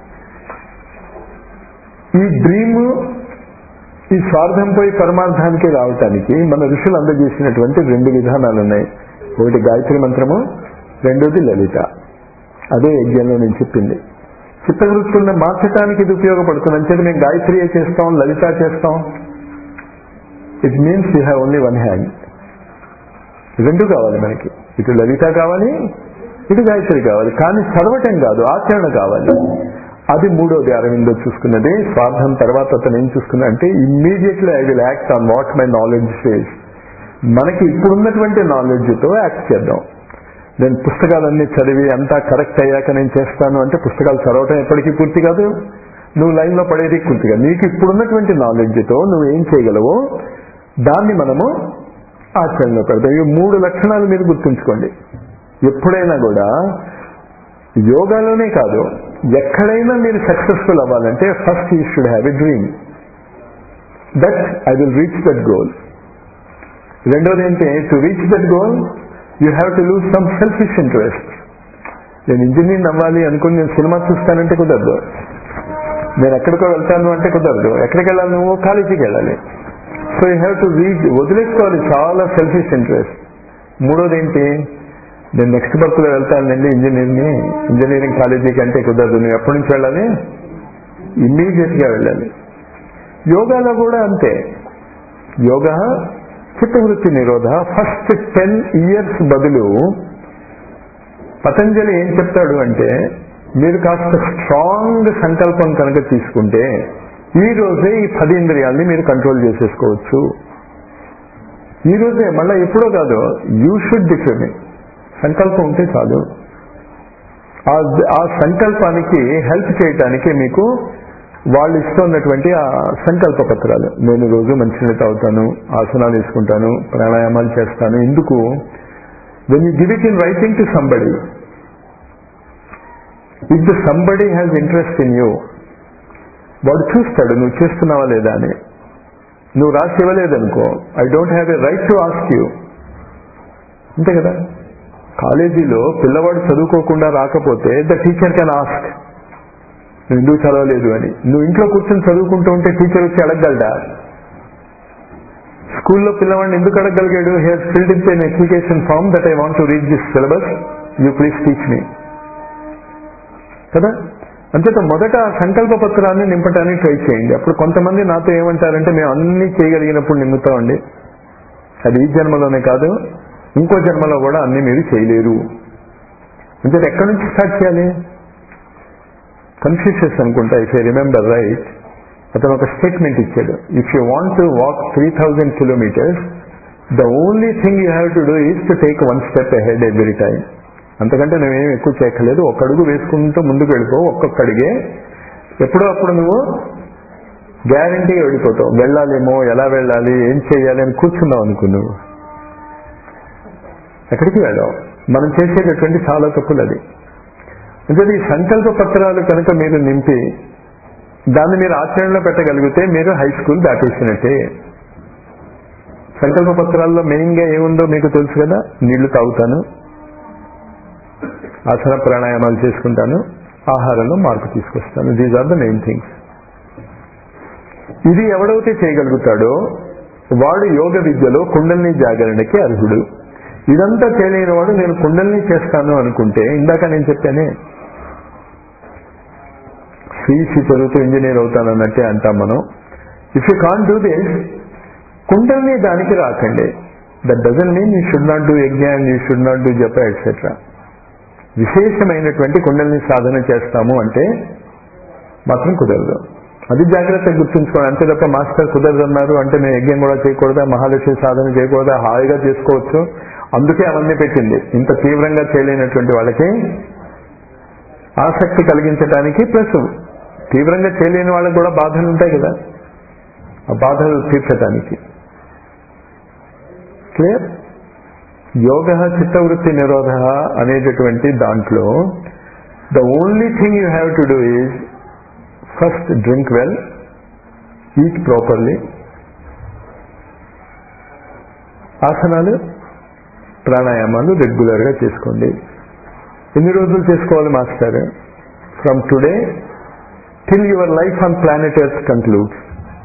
ఈ డ్రీమ్, ఈ స్వార్థం పోయి పరమార్థానికి రావటానికి మన ఋషులు అందజేసినటువంటి రెండు విధానాలు ఉన్నాయి. ఒకటి గాయత్రి మంత్రము, రెండోది లలిత. అదే యజ్ఞంలో నేను చెప్పింది. చిత్తవృత్తులను మార్చడానికి ఇది ఉపయోగపడుతుంది. అంటే మేము గాయత్రియే చేస్తాం, లలిత చేస్తాం. It means you have only one hand. రెండు కావాలి మనకి, ఇటు లలిత కావాలి, ఇటు గాయత్రి కావాలి. కానీ చదవటం కాదు, ఆచరణ కావాలి. అది మూడోది అరవిందో చూసుకున్నది. స్వార్థం తర్వాత అతను ఏం చూసుకున్నా అంటే immediately I will act on what my knowledge says. మనకి ఇప్పుడున్నటువంటి నాలెడ్జ్తో యాక్ట్ చేద్దాం. నేను పుస్తకాలన్నీ చదివి అంతా కరెక్ట్ అయ్యాక నేను చేస్తాను అంటే పుస్తకాలు చదవటం ఎప్పటికీ పూర్తి కాదు, నువ్వు లైన్లో పడేది పూర్తిగా. నీకు ఇప్పుడున్నటువంటి నాలెడ్జ్తో నువ్వు ఏం చేయగలవో దాన్ని మనము ఆచరణలో పెడతాం. ఈ మూడు లక్షణాలు మీరు గుర్తుంచుకోండి. ఎప్పుడైనా కూడా యోగాలోనే కాదు, ఎక్కడైనా మీరు సక్సెస్ఫుల్ అవ్వాలంటే first you should have a dream that I will reach that goal. రెండోది ఏంటి? To reach that goal you have to lose some selfish interest. నేను ఇంజనీర్ అవ్వాలి అనుకుని నేను సినిమా చూస్తానంటే కుదరదు, నేను ఎక్కడికో వెళ్తాను అంటే కుదరదు. ఎక్కడికి వెళ్ళాలి? నువ్వు కాలేజీకి వెళ్ళాలి. So you have to reach, వదిలేసుకోవాలి చాలా సెల్ఫిష్ ఇంట్రెస్ట్. మూడోది ఏంటి? నేను నెక్స్ట్ బర్త్లో వెళ్తానండి ఇంజనీర్ని, ఇంజనీరింగ్ కాలేజీకి అంటే కుదరదు. నువ్వు ఎప్పటి నుంచి వెళ్ళాలి? ఇమ్మీడియట్ గా వెళ్ళాలి. యోగాలో కూడా అంతే. యోగా చిత్తవృత్తి నిరోధ. ఫస్ట్ టెన్ ఇయర్స్ బదులు పతంజలి ఏం చెప్తాడు అంటే మీరు కాస్త స్ట్రాంగ్ సంకల్పం కనుక తీసుకుంటే ఈ రోజే ఈ పది ఇంద్రియాల్ని మీరు కంట్రోల్ చేసేసుకోవచ్చు. ఈ రోజే, మళ్ళీ ఎప్పుడో కాదు. You should determine. సంకల్పం ఉంటే చాలు. ఆ సంకల్పానికి హెల్ప్ చేయటానికి మీకు వాళ్ళు ఇస్తున్నటువంటి ఆ సంకల్ప పత్రాలు. నేను రోజు మంచినీళ్ళు తాగుతాను, ఆసనాలు వేసుకుంటాను, ప్రాణాయామాలు చేస్తాను. ఎందుకు? When you give it in writing to somebody, if the somebody has interest in you, వాడు చూస్తాడు నువ్వు చేస్తున్నావా లేదా అని. నువ్వు రాసి ఇవ్వలేదనుకో, I don't have a right to ask you. అంతే కదా. కాలేజీలో పిల్లవాడు చదువుకోకుండా రాకపోతే ద టీచర్ కెన్ ఆస్క్, నువ్వు ఎందుకు చదవలేదు అని. నువ్వు ఇంట్లో కూర్చొని చదువుకుంటూ ఉంటే టీచర్ వచ్చి అడగగలడా? స్కూల్లో పిల్లవాడిని ఎందుకు అడగగలిగాడు? He has filled in an application form that I want to read this syllabus, you please teach me కదా. అంతేత మొదట సంకల్ప పత్రాన్ని నింపడానికి ట్రై చేయండి. అప్పుడు కొంతమంది నాతో ఏమంటారంటే, మేము అన్ని చేయగలిగినప్పుడు నింపుతామండి. అది ఈ జన్మలోనే కాదు, ఇంకో జన్మలో కూడా అన్ని మీరు చేయలేరు. అంటే ఎక్కడి నుంచి స్టార్ట్ చేయాలి? కన్ఫ్యూషియస్ అనుకుంటా, ఇఫ్ ఐ రిమెంబర్ రైట్, అతను ఒక స్టేట్మెంట్ ఇచ్చాడు. If you want to walk three thousand kilometres, the only thing you have to do is to take one step ahead every time. అంతకంటే నువ్వేం ఎక్కువ చేయక్కర్లేదు. ఒక్క అడుగు వేసుకుంటూ ముందుకు వెళ్ళిపో. ఒక్కొక్క అడిగే ఎప్పుడో అప్పుడు నువ్వు గ్యారంటీగా వెళ్ళిపోతావు. వెళ్ళాలేమో, ఎలా వెళ్ళాలి, ఏం చేయాలి అని కూర్చున్నావు అనుకో, నువ్వు ఎక్కడికి వెళ్ళావు. మనం చేసేటటువంటి చాలా తప్పులు అది. అంటే ఈ సంకల్ప పత్రాలు కనుక మీరు నింపి దాన్ని మీరు ఆచరణలో పెట్టగలిగితే మీరు హై స్కూల్ దాటేసినట్టే. సంకల్ప పత్రాల్లో మెయిన్గా ఏముందో మీకు తెలుసు కదా. నీళ్లు తాగుతాను, ఆసన ప్రాణాయామాలు చేసుకుంటాను, ఆహారంలో మార్పు తీసుకొస్తాను. These are the main things. ఇది ఎవడైతే చేయగలుగుతాడో వాడు యోగ విద్యలో కుండలిని జాగరణకి అర్హుడు. ఇదంతా చేయలేని వాడు నేను కుండలిని చేస్తాను అనుకుంటే, ఇందాక నేను చెప్పానే సీసీ చదువుతూ ఇంజనీర్ అవుతానన్నట్టే అంటాం మనం. If you can't do this, kundalini దానికి రాకండి. That doesn't mean you should not do yajna and you should not do japa et cetera. విశేషమైనటువంటి కుండలిని సాధన చేస్తాము అంటే మాత్రం కుదరదు. అది జాగ్రత్తగా గుర్తుంచుకోండి. అంతే తప్ప మాస్టర్ కుదరదన్నారు అంటే మేము యజ్ఞం కూడా చేయకూడదా, మహాలక్ష్మి సాధన చేయకూడదా, హాయిగా చేసుకోవచ్చు. అందుకే అవన్నీ పెట్టింది. ఇంత తీవ్రంగా చేయలేనటువంటి వాళ్ళకి ఆసక్తి కలిగించడానికి, ప్లస్ తీవ్రంగా చేయలేని వాళ్ళకి కూడా బాధలు ఉంటాయి కదా, ఆ బాధలు తీర్చడానికి. క్లియర్? యోగ చిత్తవృత్తి నిరోధ అనేటటువంటి దాంట్లో the only thing you have to do is first drink well, eat properly, ఆసనాలు ప్రాణాయామాలు రెగ్యులర్గా చేసుకోండి. ఎన్ని రోజులు చేసుకోవాలి master? From today till your life on planet Earth concludes.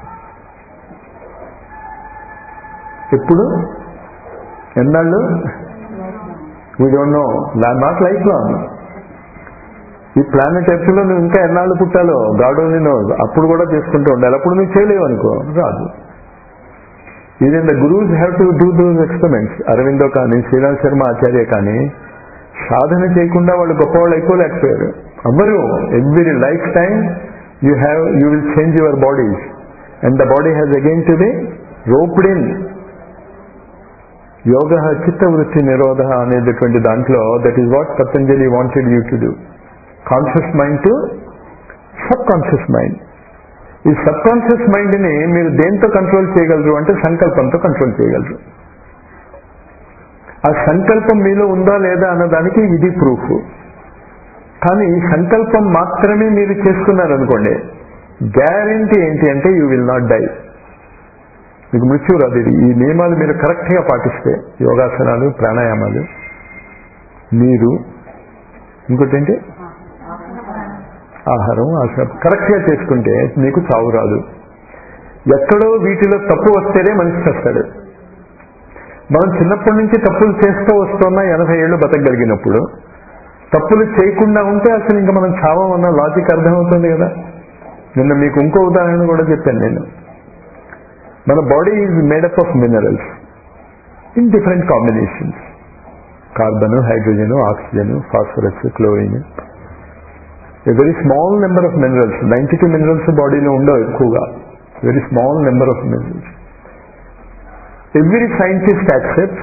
ఎప్పుడు, ఎన్నాళ్ళు? We don't know. Not life long. ఈ ప్లానెట్ ఎర్త్ లో నువ్వు ఇంకా ఎన్నాళ్ళు పుట్టాలో గాడ్ ఓన్లీ నోస్. అప్పుడు కూడా చేసుకుంటూ ఉండాలి. అప్పుడు నువ్వు చేయలేవు అనుకో, రాదు. Even the gurus have to do those experiments. Aurobindo కానీ, శ్రీరామ్ శర్మ ఆచార్య కానీ సాధన చేయకుండా వాళ్ళు గొప్పవాళ్ళు అయిపోలేకపోయారు. అవ్వరు. Every lifetime you have you will change your bodies and the body has again to be roped in. యోగ చిత్తవృత్తి నిరోధ అనేటటువంటి దాంట్లో that is what Patanjali wanted you to do. Conscious mind to sub conscious mind. ఈ సబ్ కాన్షియస్ మైండ్ ని మీరు దేంతో కంట్రోల్ చేయగలరు అంటే సంకల్పంతో కంట్రోల్ చేయగలరు. ఆ సంకల్పం మీలో ఉందా లేదా అన్నదానికి ఇది ప్రూఫ్. కానీ ఈ సంకల్పం మాత్రమే మీరు చేసుకున్నారనుకోండి, గ్యారంటీ ఏంటి అంటే యూ విల్ నాట్ డై. మీకు మృత్యు రాదు. ఇది ఈ నియమాలు మీరు కరెక్ట్గా పాటిస్తే, యోగాసనాలు, ప్రాణాయామాలు, మీరు ఇంకోటి ఏంటి ఆహారం, ఆసనం కరెక్ట్గా చేసుకుంటే మీకు చావు రాదు. ఎక్కడో వీటిలో తప్పు వస్తేనే మనిషి వస్తాడు. మనం చిన్నప్పటి నుంచి తప్పులు చేస్తూ వస్తున్నా ఎనభై ఏళ్ళు బతకగలిగినప్పుడు తప్పులు చేయకుండా ఉంటే అసలు ఇంకా మనం చావం అన్న లాజిక్ అర్థమవుతుంది కదా. నిన్న మీకు ఇంకో ఉదాహరణ కూడా చెప్పాను నేను. మన body is made up of minerals in different combinations. Carbon, hydrogen, oxygen, phosphorus, chlorine. A very small number of minerals. Ninety two minerals బాడీలో ఉండవు ఎక్కువగా. Very small number of minerals. Every scientist accepts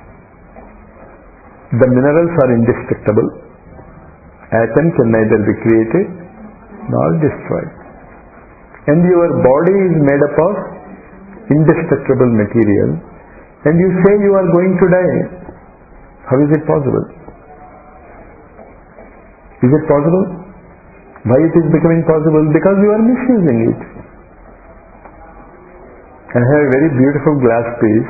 the minerals are indestructible. Atom can neither be created nor destroyed. And your body is made up of indestructible material. And you say you are going to die. How is it possible? Is it possible? Why it is becoming possible? Because you are misusing it. I have a very beautiful glass piece.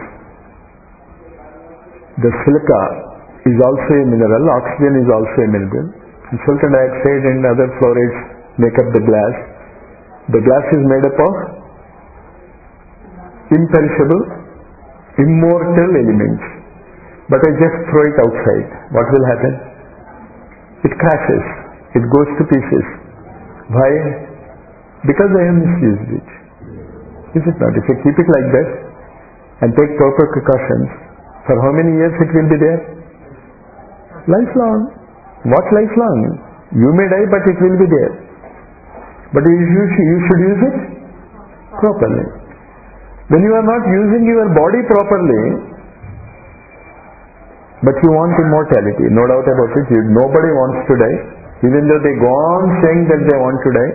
The silica is also a mineral, oxygen is also a mineral. Silicon dioxide and other fluorides make up the glass. The glass is made up of imperishable, immortal elements. But I just throw it outside. What will happen? It crashes. It goes to pieces. Why? Because I have misused it. Is it not? If I keep it like that and take proper precautions, for how many years it will be there? Lifelong. What lifelong? You may die, but it will be there. But you should, you should use it properly. When you are not using your body properly, but you want immortality, no doubt about it. You, nobody wants to die, even though they go on saying that they want to die.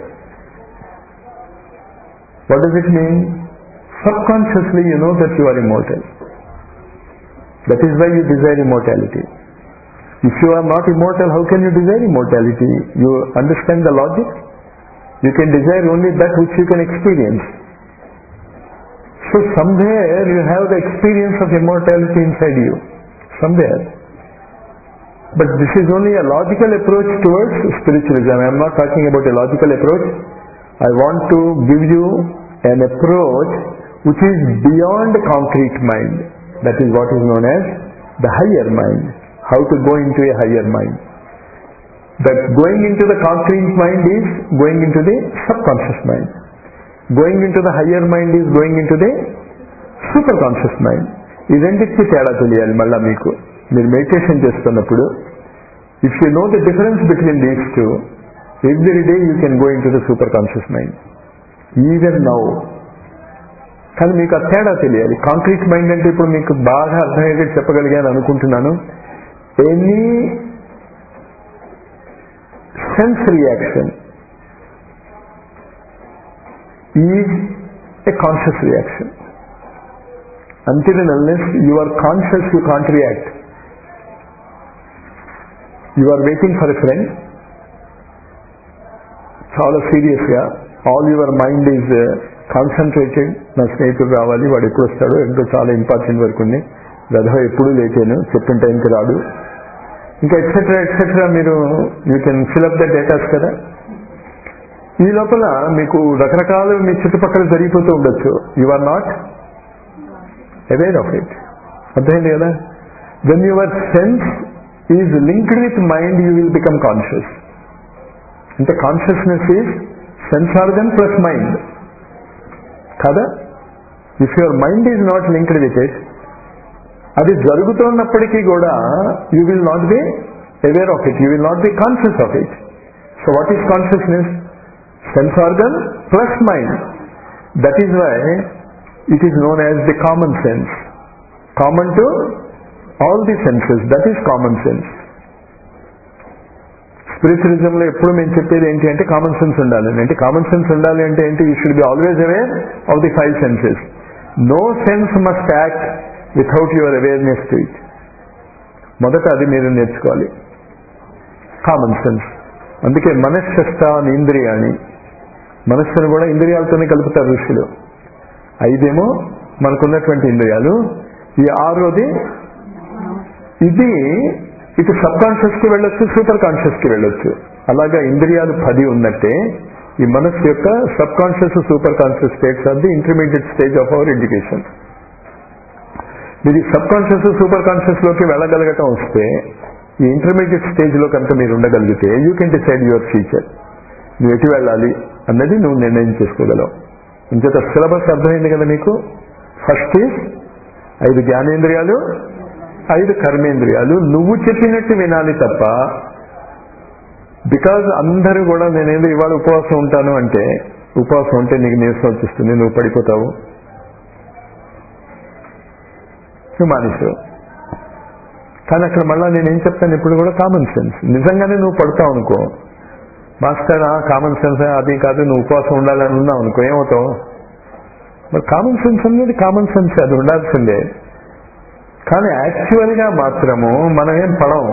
What does it mean? Subconsciously you know that you are immortal. That is why you desire immortality. If you are not immortal, how can you desire immortality? You understand the logic? You can desire only that which you can experience. So somewhere you have the experience of immortality inside you. Somewhere. But this is only a logical approach towards spiritualism. I am not talking about a logical approach. I want to give you an approach which is beyond the concrete mind. That is what is known as the higher mind. How to go into a higher mind. That going into the concrete mind is going into the subconscious mind. Going into the higher mind is going into the superconscious mind. ఈ రెండింటికి తేడా తెలియాలి. మళ్ళా మీకు మీరు మెడిటేషన్ చేస్తున్నప్పుడు if you know the difference between these two, every day you can go into the super conscious mind even now. కానీ మీకు ఆ తేడా తెలియాలి. కాంక్రీట్ మైండ్ అంటే ఇప్పుడు మీకు బాగా అర్థమయ్యేది చెప్పగలిగాను అనుకుంటున్నాను. Any sense reaction is a conscious reaction. Until and unless you are conscious, you can't react. You are waiting for a friend. చాలా సీరియస్గా all your mind is concentrated. నా స్నేహితుడు రావాలి, వాడు ఎప్పుడు వస్తాడో, ఎంతో చాలా ఇంపార్టెంట్ వర్క్ ఉంది, గధ ఎప్పుడు లేచాను, చెప్పిన టైంకి రాడు, ఇంకా ఎట్సెట్రా ఎట్సెట్రా. మీరు you can fill up the datas కదా. ఈ లోపల మీకు రకరకాలు మీ చుట్టుపక్కల జరిగిపోతూ ఉండొచ్చు. You are not aware of it. అర్థమైంది కదా. when your sense is linked with mind, you will become conscious. అంటే consciousness is sense organ plus mind కదా. If your mind is not linked with it, అది జరుగుతున్నప్పటికీ కూడా you will not be aware of it, you will not be conscious of it. So what is consciousness? Sense organ plus mind. That is why it is known as the common sense. Common to all the senses. That is common sense. స్పిరిచువలిజంలో ఎప్పుడు మేము చెప్పేది ఏంటి అంటే కామన్ సెన్స్ ఉండాలి అంటే. కామన్ సెన్స్ ఉండాలి అంటే ఏంటి? You should be always aware of the five senses. No sense must act without your awareness to it. మొదట అది మీరు నేర్చుకోవాలి, కామన్ సెన్స్. అందుకే మనశ్శస్త్రాన్ని ఇంద్రియాన్ని, మనస్సును కూడా ఇంద్రియాలతోనే కలుపుతారు ఋషులు. ఐదేమో మనకున్నటువంటి ఇంద్రియాలు, ఈ ఆరోది ఇది ఇటు సబ్ కాన్షియస్ కి వెళ్ళొచ్చు, సూపర్ కాన్షియస్ కి వెళ్ళొచ్చు. అలాగా ఇంద్రియాలు పది ఉన్నట్టే ఈ మనస్సు యొక్క sub conscious super conscious states are the intermediate stage of our education. మీరు సబ్ కాన్షియస్ సూపర్ కాన్షియస్ లోకి వెళ్ళగలగటం వస్తే, ఈ ఇంటర్మీడియట్ స్టేజ్ లో కనుక మీరు ఉండగలిగితే you can decide your future. నువ్వు ఎటు వెళ్ళాలి అన్నది నువ్వు నిర్ణయం చేసుకోగలవు. ఇంకొక సిలబస్ అర్థమైంది కదా మీకు. ఫస్ట్ ఈజ్ ఐదు జ్ఞానేంద్రియాలు, ఐదు కర్మేంద్రియాలు. నువ్వు చెప్పినట్టు వినాలి తప్ప, బికాజ్ అందరూ కూడా నేనేదో ఇవాళ ఉపవాసం ఉంటాను అంటే, ఉపవాసం ఉంటే నీకు నీరసం వచ్చేస్తుంది, నువ్వు పడిపోతావు, నువ్వు మానేసావు. కానీ అక్కడ మళ్ళా నేనేం చెప్తాను ఇప్పుడు కూడా కామన్ సెన్స్. నిజంగానే నువ్వు పడతావు అనుకో, మాస్టర్ కామన్ సెన్స్ అది కాదు, నువ్వు ఉపవాసం ఉండాలని ఉన్నావు అనుకో, ఏమవుతావు? మరి కామన్ సెన్స్ అనేది కామన్ సెన్స్, అది ఉండాల్సిందే. కానీ యాక్చువల్గా మాత్రము మనం ఏం పడము.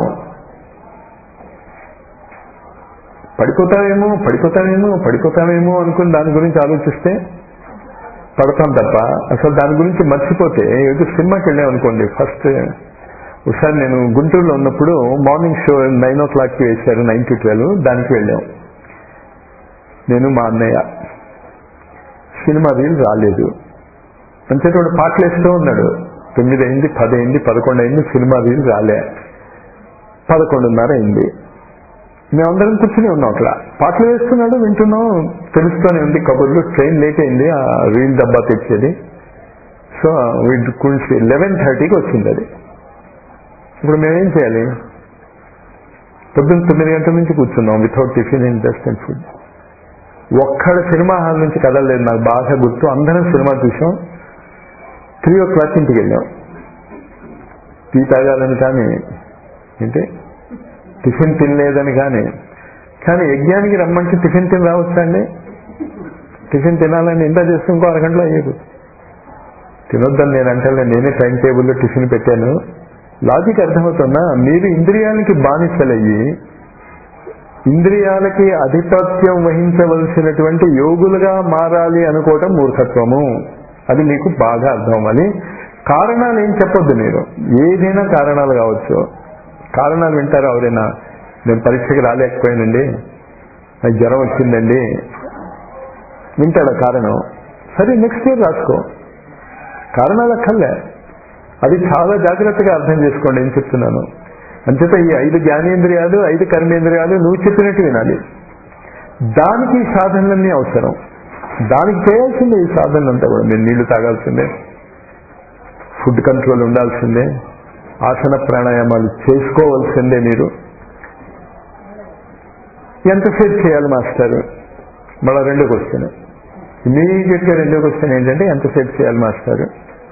పడిపోతావేమో పడిపోతావేమో పడిపోతావేమో అనుకుని దాని గురించి ఆలోచిస్తే పడతాం తప్ప అసలు దాని గురించి మర్చిపోతే ఏదో సినిమాకి వెళ్ళాం అనుకోండి. ఫస్ట్ ఒకసారి నేను గుంటూరులో ఉన్నప్పుడు మార్నింగ్ షో నైన్ ఓ క్లాక్కి వేశారు, నైన్ టు ట్వెల్వ్, దానికి వెళ్ళాం నేను మా అన్నయ్య. సినిమా రీల్ రాలేదు అంచేత వాడు పాటలు వేస్తూ ఉన్నాడు. తొమ్మిది అయింది, పది అయింది, పదకొండు అయింది, సినిమా రీల్ రాలే. పదకొండున్నర అయింది. మేమందరం కూర్చుని ఉన్నాం అట్లా. పాటలు వేస్తున్నాడు, వింటున్నాం, తెలుస్తూనే ఉంది కబుర్లు. ట్రైన్ లేట్ అయింది, ఆ రీల్ డబ్బా తెచ్చేది. సో వీడు కూర్చి లెవెన్ థర్టీకి వచ్చింది అది. ఇప్పుడు మేమేం చేయాలి? పొద్దున్న తొమ్మిది గంటల నుంచి కూర్చున్నాం without tiffin and just and food. ఒక్కడ సినిమా హాల్ నుంచి కదలలేదు. నాకు బాగా గుర్తు. అందరం సినిమా చూసాం. త్రీ ఓ క్లాక్ ఇంటికి వెళ్ళాం. టీ తాగాలని కానీ, ఏంటి టిఫిన్ తినలేదని కానీ. కానీ యజ్ఞానికి రమ్మంటే టిఫిన్ తిని రావచ్చా అండి? టిఫిన్ తినాలని ఎంత చేస్తే ఇంకో అరగంటలో అయ్యేది. తినొద్దని నేను అంటే నేనే టైం టేబుల్లో టిఫిన్ పెట్టాను. లాజిక్ అర్థమవుతున్నా? మీరు ఇంద్రియాలకి బానిసలయ్యి ఇంద్రియాలకి అధిపత్యం వహించవలసినటువంటి యోగులుగా మారాలి అనుకోవటం మూర్ఖత్వము. అది మీకు బాగా అర్థం అవ్వాలి. కారణాలు ఏం చెప్పొద్దు మీరు. ఏదైనా కారణాలు కావచ్చు. కారణాలు వింటారా ఎవరైనా? నేను పరీక్షకి రాలేకపోయానండి, నాకు జ్వరం వచ్చిందండి, వింటాడా కారణం? సరే నెక్స్ట్ ఇయర్ రాసుకో. కారణాలు అక్కర్లే. అది చాలా జాగ్రత్తగా అర్థం చేసుకోండి ఏం చెప్తున్నాను. అంచేత ఈ ఐదు జ్ఞానేంద్రియాలు, ఐదు కర్మేంద్రియాలు నువ్వు చెప్పినట్టు వినాలి. దానికి ఈ సాధనలన్నీ అవసరం. దానికి చేయాల్సిందే ఈ సాధనలంతా కూడా. మీరు నీళ్లు తాగాల్సిందే, ఫుడ్ కంట్రోల్ ఉండాల్సిందే, ఆసన ప్రాణాయామాలు చేసుకోవాల్సిందే. మీరు ఎంతసేపు చేయాలి మాస్టర్? మళ్ళీ రెండో క్వశ్చన్, ఇమీడియట్ గా రెండో క్వశ్చన్ ఏంటంటే ఎంతసేపు చేయాలి మాస్టర్?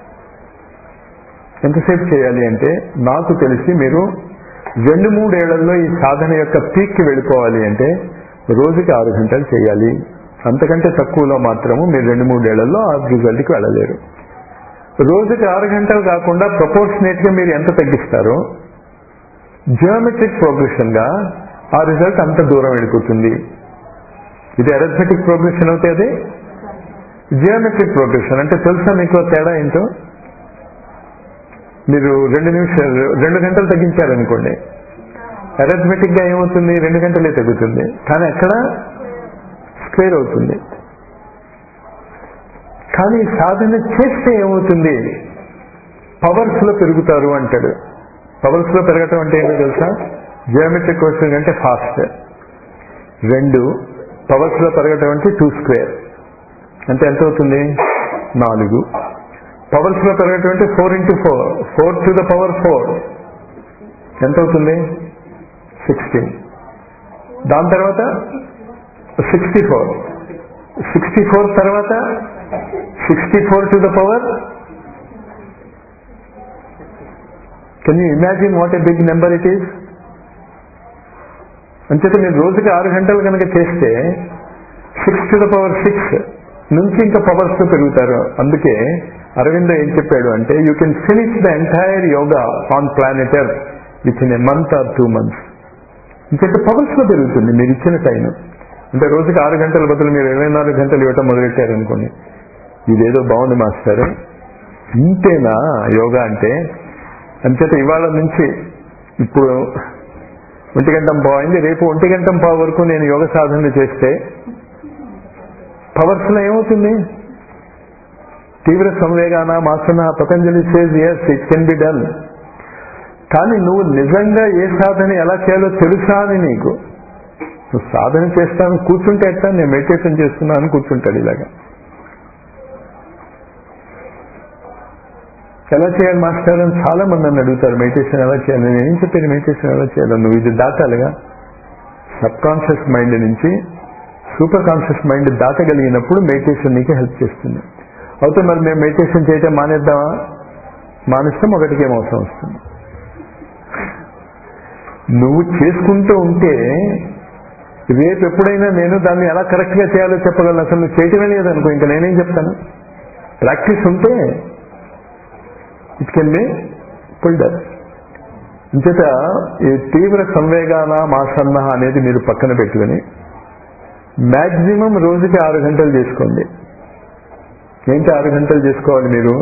ఎంతసేపు చేయాలి అంటే నాకు తెలిసి మీరు రెండు మూడేళ్లలో ఈ సాధన యొక్క పీక్కి వెళ్ళిపోవాలి అంటే రోజుకి ఆరు గంటలు చేయాలి. అంతకంటే తక్కువలో మాత్రము మీరు రెండు మూడేళ్లలో ఆ రిజల్ట్కి వెళ్ళలేరు. రోజుకి ఆరు గంటలు కాకుండా ప్రపోర్షనేట్ గా మీరు ఎంత తగ్గిస్తారో జియోమెట్రిక్ ప్రోగ్రెషన్ గా ఆ రిజల్ట్ అంత దూరం వెళ్ళిపోతుంది. ఇది అరిథమెటిక్ ప్రోగ్రెషన్ అవుతే అది జియోమెట్రిక్ ప్రోగ్రెషన్. అంటే తెలుసా మీకు తేడా ఏంటో? మీరు రెండు నిమిషాలు రెండు గంటలు తగ్గించారనుకోండి, అరిథమెటిక్ గా ఏమవుతుంది? రెండు గంటలే తగ్గుతుంది. కానీ అక్కడ స్క్వేర్ అవుతుంది. కానీ సాధన చేస్తే ఏమవుతుంది? పవర్స్ లో పెరుగుతారు అంటాడు. పవర్స్ లో పెరగటం అంటే ఏంటో తెలుసా? జియోమెట్రిక్ క్వశ్చన్ అంటే ఫాస్ట్. రెండు పవర్స్ లో పెరగటం అంటే టూ స్క్వేర్ అంటే ఎంత అవుతుంది? నాలుగు. పవర్స్ లో పెరగటం అంటే four into four, four to the power four ఎంత అవుతుంది? సిక్స్టీన్. దాని తర్వాత సిక్స్టీ ఫోర్, సిక్స్టీ ఫోర్ తర్వాత sixty four to the power. Can you imagine what a big number it is? అంచేత మీరు రోజుకి ఆరు గంటలు కనుక చేస్తే six to the power six నుంచి ఇంకా పవర్స్ తో పెరుగుతారు. అందుకే అరవిందో ఏం చెప్పాడు అంటే you can finish the entire yoga on planet Earth within a month or two months. ఇంకొక పవర్స్ లో పెరుగుతుంది మీరు ఇచ్చిన టైం. అంటే రోజుకి ఆరు గంటల బదులు మీరు ఇరవై నాలుగు గంటలు ఇవ్వటం మొదలెట్టారనుకోండి, ఇదేదో బాగుంది మాస్టర్, ఇంతేనా యోగా అంటే? అంచేత ఇవాళ నుంచి ఇప్పుడు ఒంటి గంటం పావు అయింది, రేపు ఒంటి గంటం పావు వరకు నేను యోగ సాధనలు చేస్తే పవర్స్ లో ఏమవుతుంది? తీవ్ర సంవేగాన మాసన Patanjali sage says it can be done. కానీ నువ్వు నిజంగా ఏ సాధన ఎలా చేయాలో తెలుసా అని నీకు. నువ్వు సాధన చేస్తాను కూర్చుంటే ఎట్లా? నేను మెడిటేషన్ చేస్తున్నాను కూర్చుంటాడు ఇలాగా. ఎలా చేయాలి మాస్టర్ అని చాలా మంది నన్ను అడుగుతారు. మెడిటేషన్ ఎలా చేయాలి? నేను ఏం చెప్పాను మెడిటేషన్ ఎలా చేయాలి? నువ్వు ఇది దాటాలిగా. సబ్ కాన్షియస్ మైండ్ నుంచి సూపర్ కాన్షియస్ మైండ్ దాటగలిగినప్పుడు మెడిటేషన్ నీకు హెల్ప్ చేస్తుంది. అయితే మరి మేము మెడిటేషన్ చేయటం మానేద్దామా? మానేస్తాం, ఒకటికి ఏం అవసరం వస్తుంది. నువ్వు చేసుకుంటూ ఉంటే రేపు ఎప్పుడైనా నేను దాన్ని ఎలా కరెక్ట్ గా చేయాలో చెప్పగలను. అసలు నువ్వు చేయటమే లేదనుకో, ఇంకా నేనేం చెప్తాను? ప్రాక్టీస్ ఉంటే it can be pulled up. ఇంచేత ఈ తీవ్ర సంవేగాన మాసన్న అనేది మీరు పక్కన పెట్టుకుని మాక్సిమం రోజుకి ఆరు గంటలు చేసుకోండి. ఏంటి ఆరు గంటలు చేసుకోవాలి మీరు?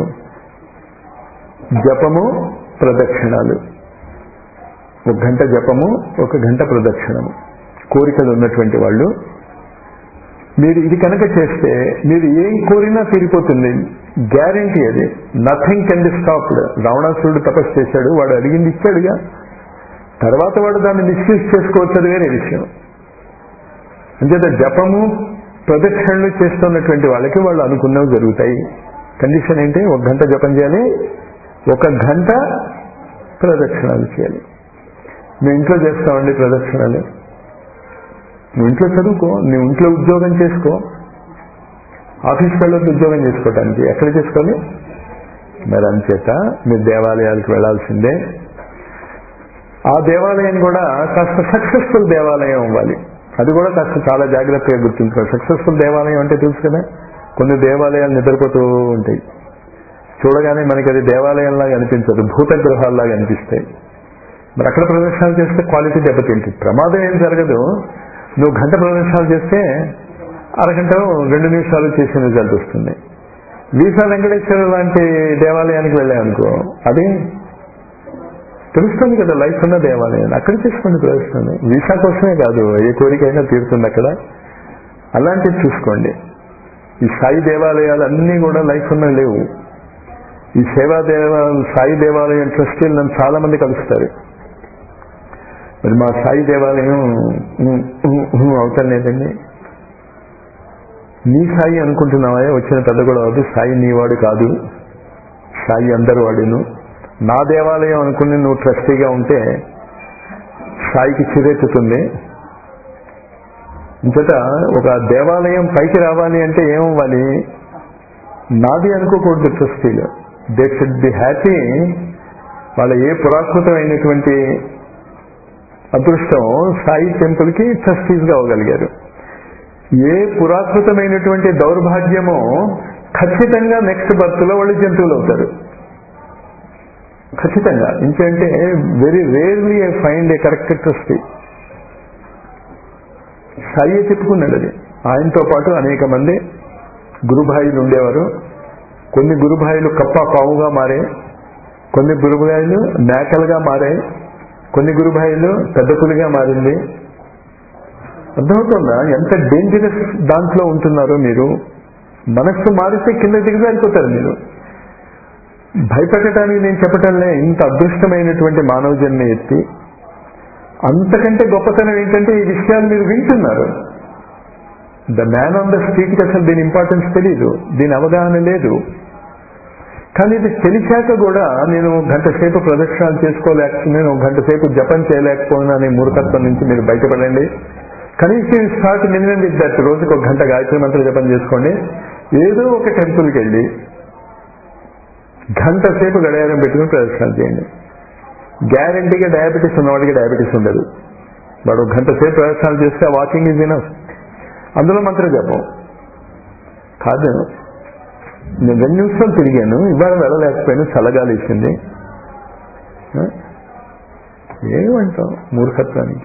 జపము, ప్రదక్షిణాలు. ఒక గంట జపము, ఒక గంట ప్రదక్షిణము. కోరికలు ఉన్నటువంటి వాళ్ళు మీరు ఇది కనుక చేస్తే మీరు ఏం కోరినా తీరిపోతుంది, గ్యారంటీ అది. Nothing can be stopped. రావణాసురుడు తపస్సు చేశాడు, వాడు అడిగింది ఇచ్చాడుగా. తర్వాత వాడు దాన్ని మిస్యూజ్ చేసుకోవచ్చు, అది వేరే విషయం. అంచేత జపము ప్రదక్షిణలు చేస్తున్నటువంటి వాళ్ళకి వాళ్ళు అనుకున్నవి జరుగుతాయి. కండిషన్ ఏంటి? ఒక గంట జపం చేయాలి, ఒక గంట ప్రదక్షిణాలు చేయాలి. మేము ఇంట్లో చేస్తామండి ప్రదక్షిణాలు. నువ్వు ఇంట్లో చదువుకో, నువ్వు ఇంట్లో ఉద్యోగం చేసుకో. ఆఫీస్కి వెళ్ళొద్దు ఉద్యోగం చేసుకోవటానికి. ఎక్కడ చేసుకోవాలి? మరి అంచేత మీరు దేవాలయాలకు వెళ్లాల్సిందే. ఆ దేవాలయం కూడా కాస్త సక్సెస్ఫుల్ దేవాలయం అవ్వాలి. అది కూడా కాస్త చాలా జాగ్రత్తగా గుర్తుంచుకోవాలి. సక్సెస్ఫుల్ దేవాలయం అంటే తెలుసు కదా, కొన్ని దేవాలయాలు నిద్రపోతూ ఉంటాయి. చూడగానే మనకి అది దేవాలయంలాగా అనిపించదు, భూతగృహాల్లాగా అనిపిస్తాయి. మరి అక్కడ ప్రదర్శనలు చేస్తే క్వాలిటీ దెబ్బతింటుంది. ప్రమాదం ఏం జరగదు. నువ్వు గంట ప్రదర్శనలు చేస్తే అరగంట రెండు నిమిషాలు చేసిన రిజల్ట్ వస్తుంది. వీసా వెంకటేశ్వర లాంటి దేవాలయానికి వెళ్ళాయనుకో, అది తెలుస్తుంది కదా లైఫ్ ఉన్న దేవాలయం. అక్కడ చేసుకోండి ప్రదర్శనలు. వీసా కోసమే కాదు, ఏ కోరికైనా తీరుతుంది అక్కడ. అలాంటివి చూసుకోండి. ఈ సాయి దేవాలయాలు అన్నీ కూడా లైఫ్ ఉన్న లేవు. ఈ సేవా దేవాలయం, సాయి దేవాలయం ట్రస్టీలు నన్ను చాలా మంది కలుస్తారు. మరి మా సాయి దేవాలయం అవసరం లేదండి. నీ సాయి అనుకుంటున్నావా? వచ్చిన పెద్ద కూడా అవుతుంది. సాయి నీవాడు కాదు, సాయి అందరు వాడును. నా దేవాలయం అనుకుని నువ్వు ట్రస్టీగా ఉంటే సాయికి చిరెత్తుతుంది. ఇంతట ఒక దేవాలయం పైకి రావాలి అంటే ఏమవ్వాలి? నాది అనుకోకూడదు ట్రస్టీలు. They should be happy. వాళ్ళ ఏ పురాకృతమైనటువంటి అదృష్టం సాయి టెంపుల్కి ట్రస్టీస్గా అవ్వగలిగారు. ఏ పురాకృతమైనటువంటి దౌర్భాగ్యమో ఖచ్చితంగా నెక్స్ట్ బర్త్లో వాళ్ళు జంతువులు అవుతారు. ఖచ్చితంగా. ఇంకంటే very rarely I find a correct trustee. Sai చెప్పుకున్నాడు అది. ఆయనతో పాటు అనేక మంది గురుభాయిలు ఉండేవారు. కొన్ని గురుభాయిలు కప్ప పావుగా మారే, కొన్ని గురుభాయిలు మేకలుగా మారాయి, కొన్ని గురుభాయిలు పెద్ద పులిగా మారింది. అర్థమవుతుందా ఎంత డేంజరస్ దాంట్లో ఉంటున్నారో మీరు? మనస్సు మారితే కింద దిగజారిపోతారు మీరు. భయపెట్టడానికి నేను చెప్పటంలే. ఇంత అదృష్టమైనటువంటి మానవ జన్మ ఎత్తి అంతకంటే గొప్పతనం ఏంటంటే ఈ విషయాలు మీరు వింటున్నారు. ద మ్యాన్ ఆన్ ద స్ట్రీట్కి అసలు దీని ఇంపార్టెన్స్ తెలీదు, దీని అవగాహన లేదు. కానీ ఇది తెలిసాక కూడా నేను గంట సేపు ప్రదక్షిణాలు చేసుకోలేకపోయినా, ఒక గంట సేపు జపం చేయలేకపోయినా అనే మూర్ఖత్వం నుంచి మీరు బయటపడండి. కనీసం స్టార్ట్ మినిమం విత్ దట్. రోజుకి ఒక గంట గాయత్రి మంత్ర జపం చేసుకోండి. ఏదో ఒక టెంపుల్కి వెళ్ళి గంట సేపు గడియారం పెట్టుకుని ప్రదక్షిణాలు చేయండి. గ్యారంటీగా డయాబెటీస్ ఉన్నవాడికి డయాబెటీస్ ఉండదు. వాడు గంట సేపు ప్రదక్షిణాలు చేస్తే వాకింగ్ ఈజ్ ఇనఫ్. అందులో మంత్ర జపం కాదు. నేను రెండు నిమిషాలు తిరిగాను, ఇవాళ వెళ్ళలేకపోయాను, చల్లగాలి ఇచ్చింది. ఏమంటాం మూర్ఖత్వానికి?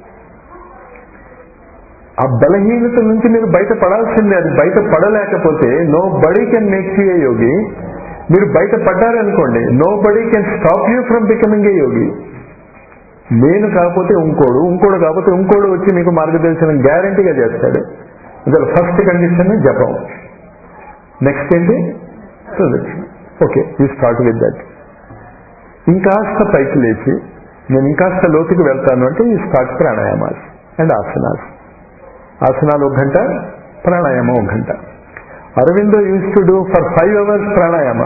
ఆ బలహీనత నుంచి మీరు బయటపడాల్సిందే. అది బయట పడలేకపోతే nobody can make you a yogi. మీరు బయట పడ్డారనుకోండి, nobody can stop you from becoming a yogi. నేను కాకపోతే ఇంకోడు, ఇంకోడు కాకపోతే ఇంకోడు వచ్చి మీకు మార్గదర్శనం గ్యారంటీగా చేస్తాడు. అసలు ఫస్ట్ కండిషన్ జపం, నెక్స్ట్ ఏంటి? ప్రదక్షిణ. Okay, you start with that. ఇంకాస్త పైకి లేచి నేను ఇంకాస్త లోతుకి వెళ్తాను అంటే you start pranayamas and asanas. ఆసనాలు ఒక గంట, ప్రాణాయామం ఒక గంట. Aurobindo uses to do for five hours pranayama.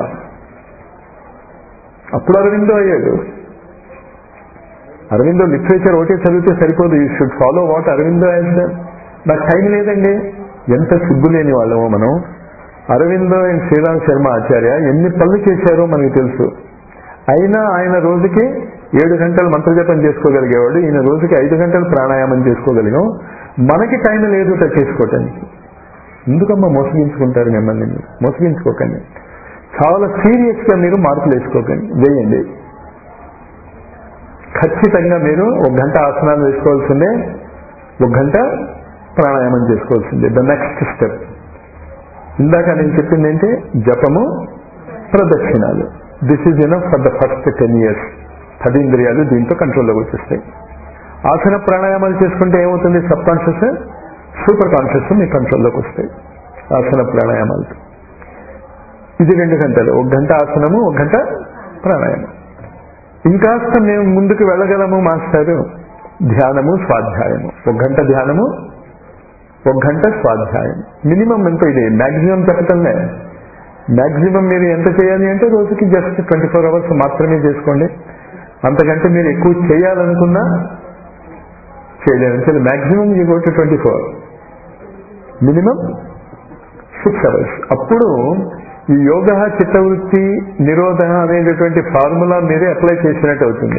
అప్పుడు అరవిందో అయ్యాడు. అరవిందో లిటరేచర్ ఒకటే చదివితే సరిపోదు. You should follow what Aurobindo has done. నాకు టైం లేదండి. ఎంత సిగ్గు లేని వాళ్ళమో మనం. అరవిందో అండ్ శ్రీరామ్ శర్మ ఆచార్య ఎన్ని పనులు చేశారో మనకు తెలుసు. అయినా ఆయన రోజుకి ఏడు గంటలు మంత్రజపం చేసుకోగలిగేవాడు, ఈయన రోజుకి ఐదు గంటలు ప్రాణాయామం చేసుకోగలిగాం. మనకి టైం లేదు చేసుకోవటానికి. ఎందుకమ్మా మోసగించుకుంటారు మిమ్మల్ని? మీరు మోసగించుకోకండి. చాలా సీరియస్ గా మీరు మార్పులు వేసుకోకండి, వేయండి. ఖచ్చితంగా మీరు ఒక గంట ఆసనాలు వేసుకోవాల్సిందే, ఒక గంట ప్రాణాయామం చేసుకోవాల్సిందే. ద నెక్స్ట్ స్టెప్ ఇందాక నేను చెప్పింది ఏంటి? జపము, ప్రదక్షిణాలు. This is enough for the first ten years. పది ఇంద్రియాలు దీంతో కంట్రోల్లోకి వచ్చేస్తాయి. ఆసన ప్రాణాయామాలు చేసుకుంటే ఏమవుతుంది? సబ్ కాన్షియస్, సూపర్ కాన్షియస్ మీ కంట్రోల్లోకి వస్తాయి ఆసన ప్రాణాయామాలతో. ఇది రెండు గంటలు, ఒక గంట ఆసనము, ఒక గంట ప్రాణాయామం. ఇంకాస్త మేము ముందుకు వెళ్ళగలము మాస్టారు, ధ్యానము, స్వాధ్యాయము. ఒక గంట ధ్యానము, ఒక గంట స్వాధ్యాయం. మినిమం ఎంత? ఇది మ్యాక్సిమం చెప్పటంలే. మ్యాక్సిమం మీరు ఎంత చేయాలి అంటే రోజుకి జస్ట్ ట్వంటీ ఫోర్ అవర్స్ మాత్రమే చేసుకోండి. అంతకంటే మీరు ఎక్కువ చేయాలనుకున్నా చేయలేరు. Maximum you go to twenty four, minimum six hours. అప్పుడు ఈ యోగ చిత్తవృత్తి నిరోధ అనేటటువంటి ఫార్ములా మీరే అప్లై చేసినట్టు అవుతుంది.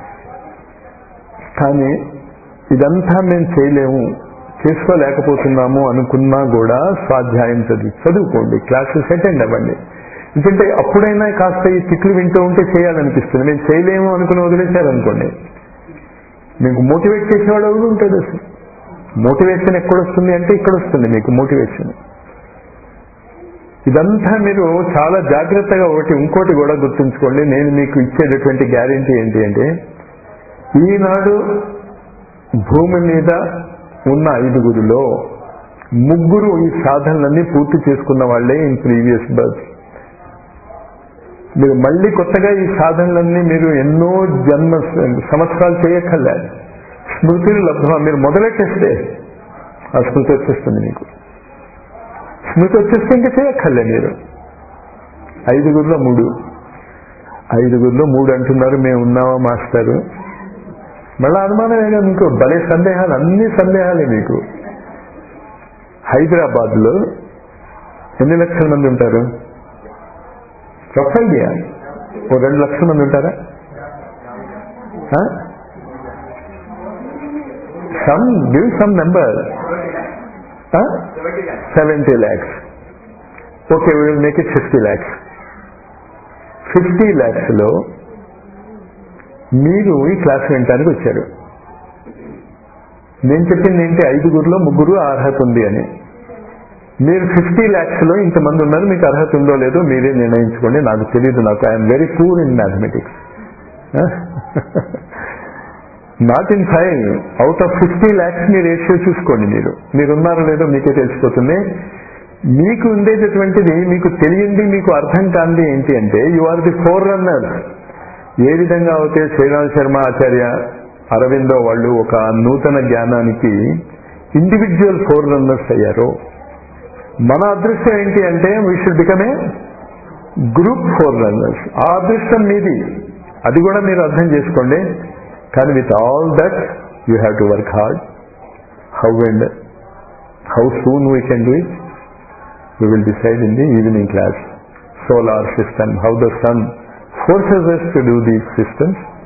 కానీ ఇదంతా మేము చేయలేము, చేసుకోలేకపోతున్నాము అనుకున్నా కూడా స్వాధ్యాయం చదువు చదువుకోండి, క్లాసెస్ అటెండ్ అవ్వండి. ఎందుకంటే అప్పుడైనా కాస్త ఈ తిట్లు వింటూ ఉంటే చేయాలనిపిస్తుంది. మేము చేయలేము అనుకుని వదిలేశారనుకోండి, మీకు మోటివేట్ చేసేవాడు ఎవరు ఉంటాడు? అసలు మోటివేషన్ ఎక్కడొస్తుంది అంటే ఇక్కడ వస్తుంది మీకు మోటివేషన్. ఇదంతా మీరు చాలా జాగ్రత్తగా ఒకటి ఇంకోటి కూడా గుర్తుంచుకోండి. నేను మీకు ఇచ్చేటటువంటి గ్యారెంటీ ఏంటి అంటే, ఈనాడు భూమి మీద ఉన్న ఐదుగురులో ముగ్గురు ఈ సాధనలన్నీ పూర్తి చేసుకున్న వాళ్లే ఇన్ ప్రీవియస్ బర్త్. మీరు మళ్ళీ కొత్తగా ఈ సాధనలన్నీ మీరు ఎన్నో జన్మ సంవత్సరాలు చేయక్కర్లే. స్మృతిని లబ్ధమా, మీరు మొదలెట్టేస్తే ఆ స్మృతి వచ్చేస్తుంది మీకు. స్మృతి వచ్చేస్తే ఇంకా చేయక్కర్లే మీరు. ఐదుగురిలో మూడు ఐదుగురిలో మూడు అంటున్నారు, మేము ఉన్నామా మాస్టారు? మళ్ళా అనుమానమేగా మీకు? భలే సందేహాలు, అన్ని సందేహాలే మీకు. హైదరాబాద్ లో ఎన్ని లక్షల మంది ఉంటారు? రఫ్ ఐడియా ఓ రెండు లక్షల మంది ఉంటారా? Some give some number. Seventy lakhs. Okay, we will make it fifty lakhs. Fifty lakhs లో మీరు ఈ క్లాస్ వినటానికి వచ్చారు. నేను చెప్పింది ఏంటి? ఐదుగురులో ముగ్గురు అర్హత ఉంది అని. మీరు ఫిఫ్టీ ల్యాక్స్ లో ఇంతమంది ఉన్నారు, మీకు అర్హత ఉందో లేదో మీరే నిర్ణయించుకోండి. నాకు తెలియదు, నాకు I'm very poor in mathematics. Not in five out of fifty lakhs మీ రేషియో చూసుకోండి. మీరు మీరున్నారో లేదో మీకే తెలిసిపోతుంది. మీకు ఉండేటటువంటిది మీకు తెలియంది, మీకు అర్థం కాంది ఏంటి అంటే, you are the forerunner. ఏ విధంగా అయితే శ్రీరామ్ శర్మ ఆచార్య, అరవిందో వాళ్ళు ఒక నూతన జ్ఞానానికి ఇండివిజువల్ ఫోర్ రన్నర్స్ అయ్యారో, మన అదృష్టం ఏంటి అంటే we should become a group forerunners. ఆ అదృష్టం మీది, అది కూడా మీరు అర్థం చేసుకోండి. కానీ with all that you have to work hard. How and how soon we can do it, we will decide in the evening class. Solar system, how the sun forces us to do these systems.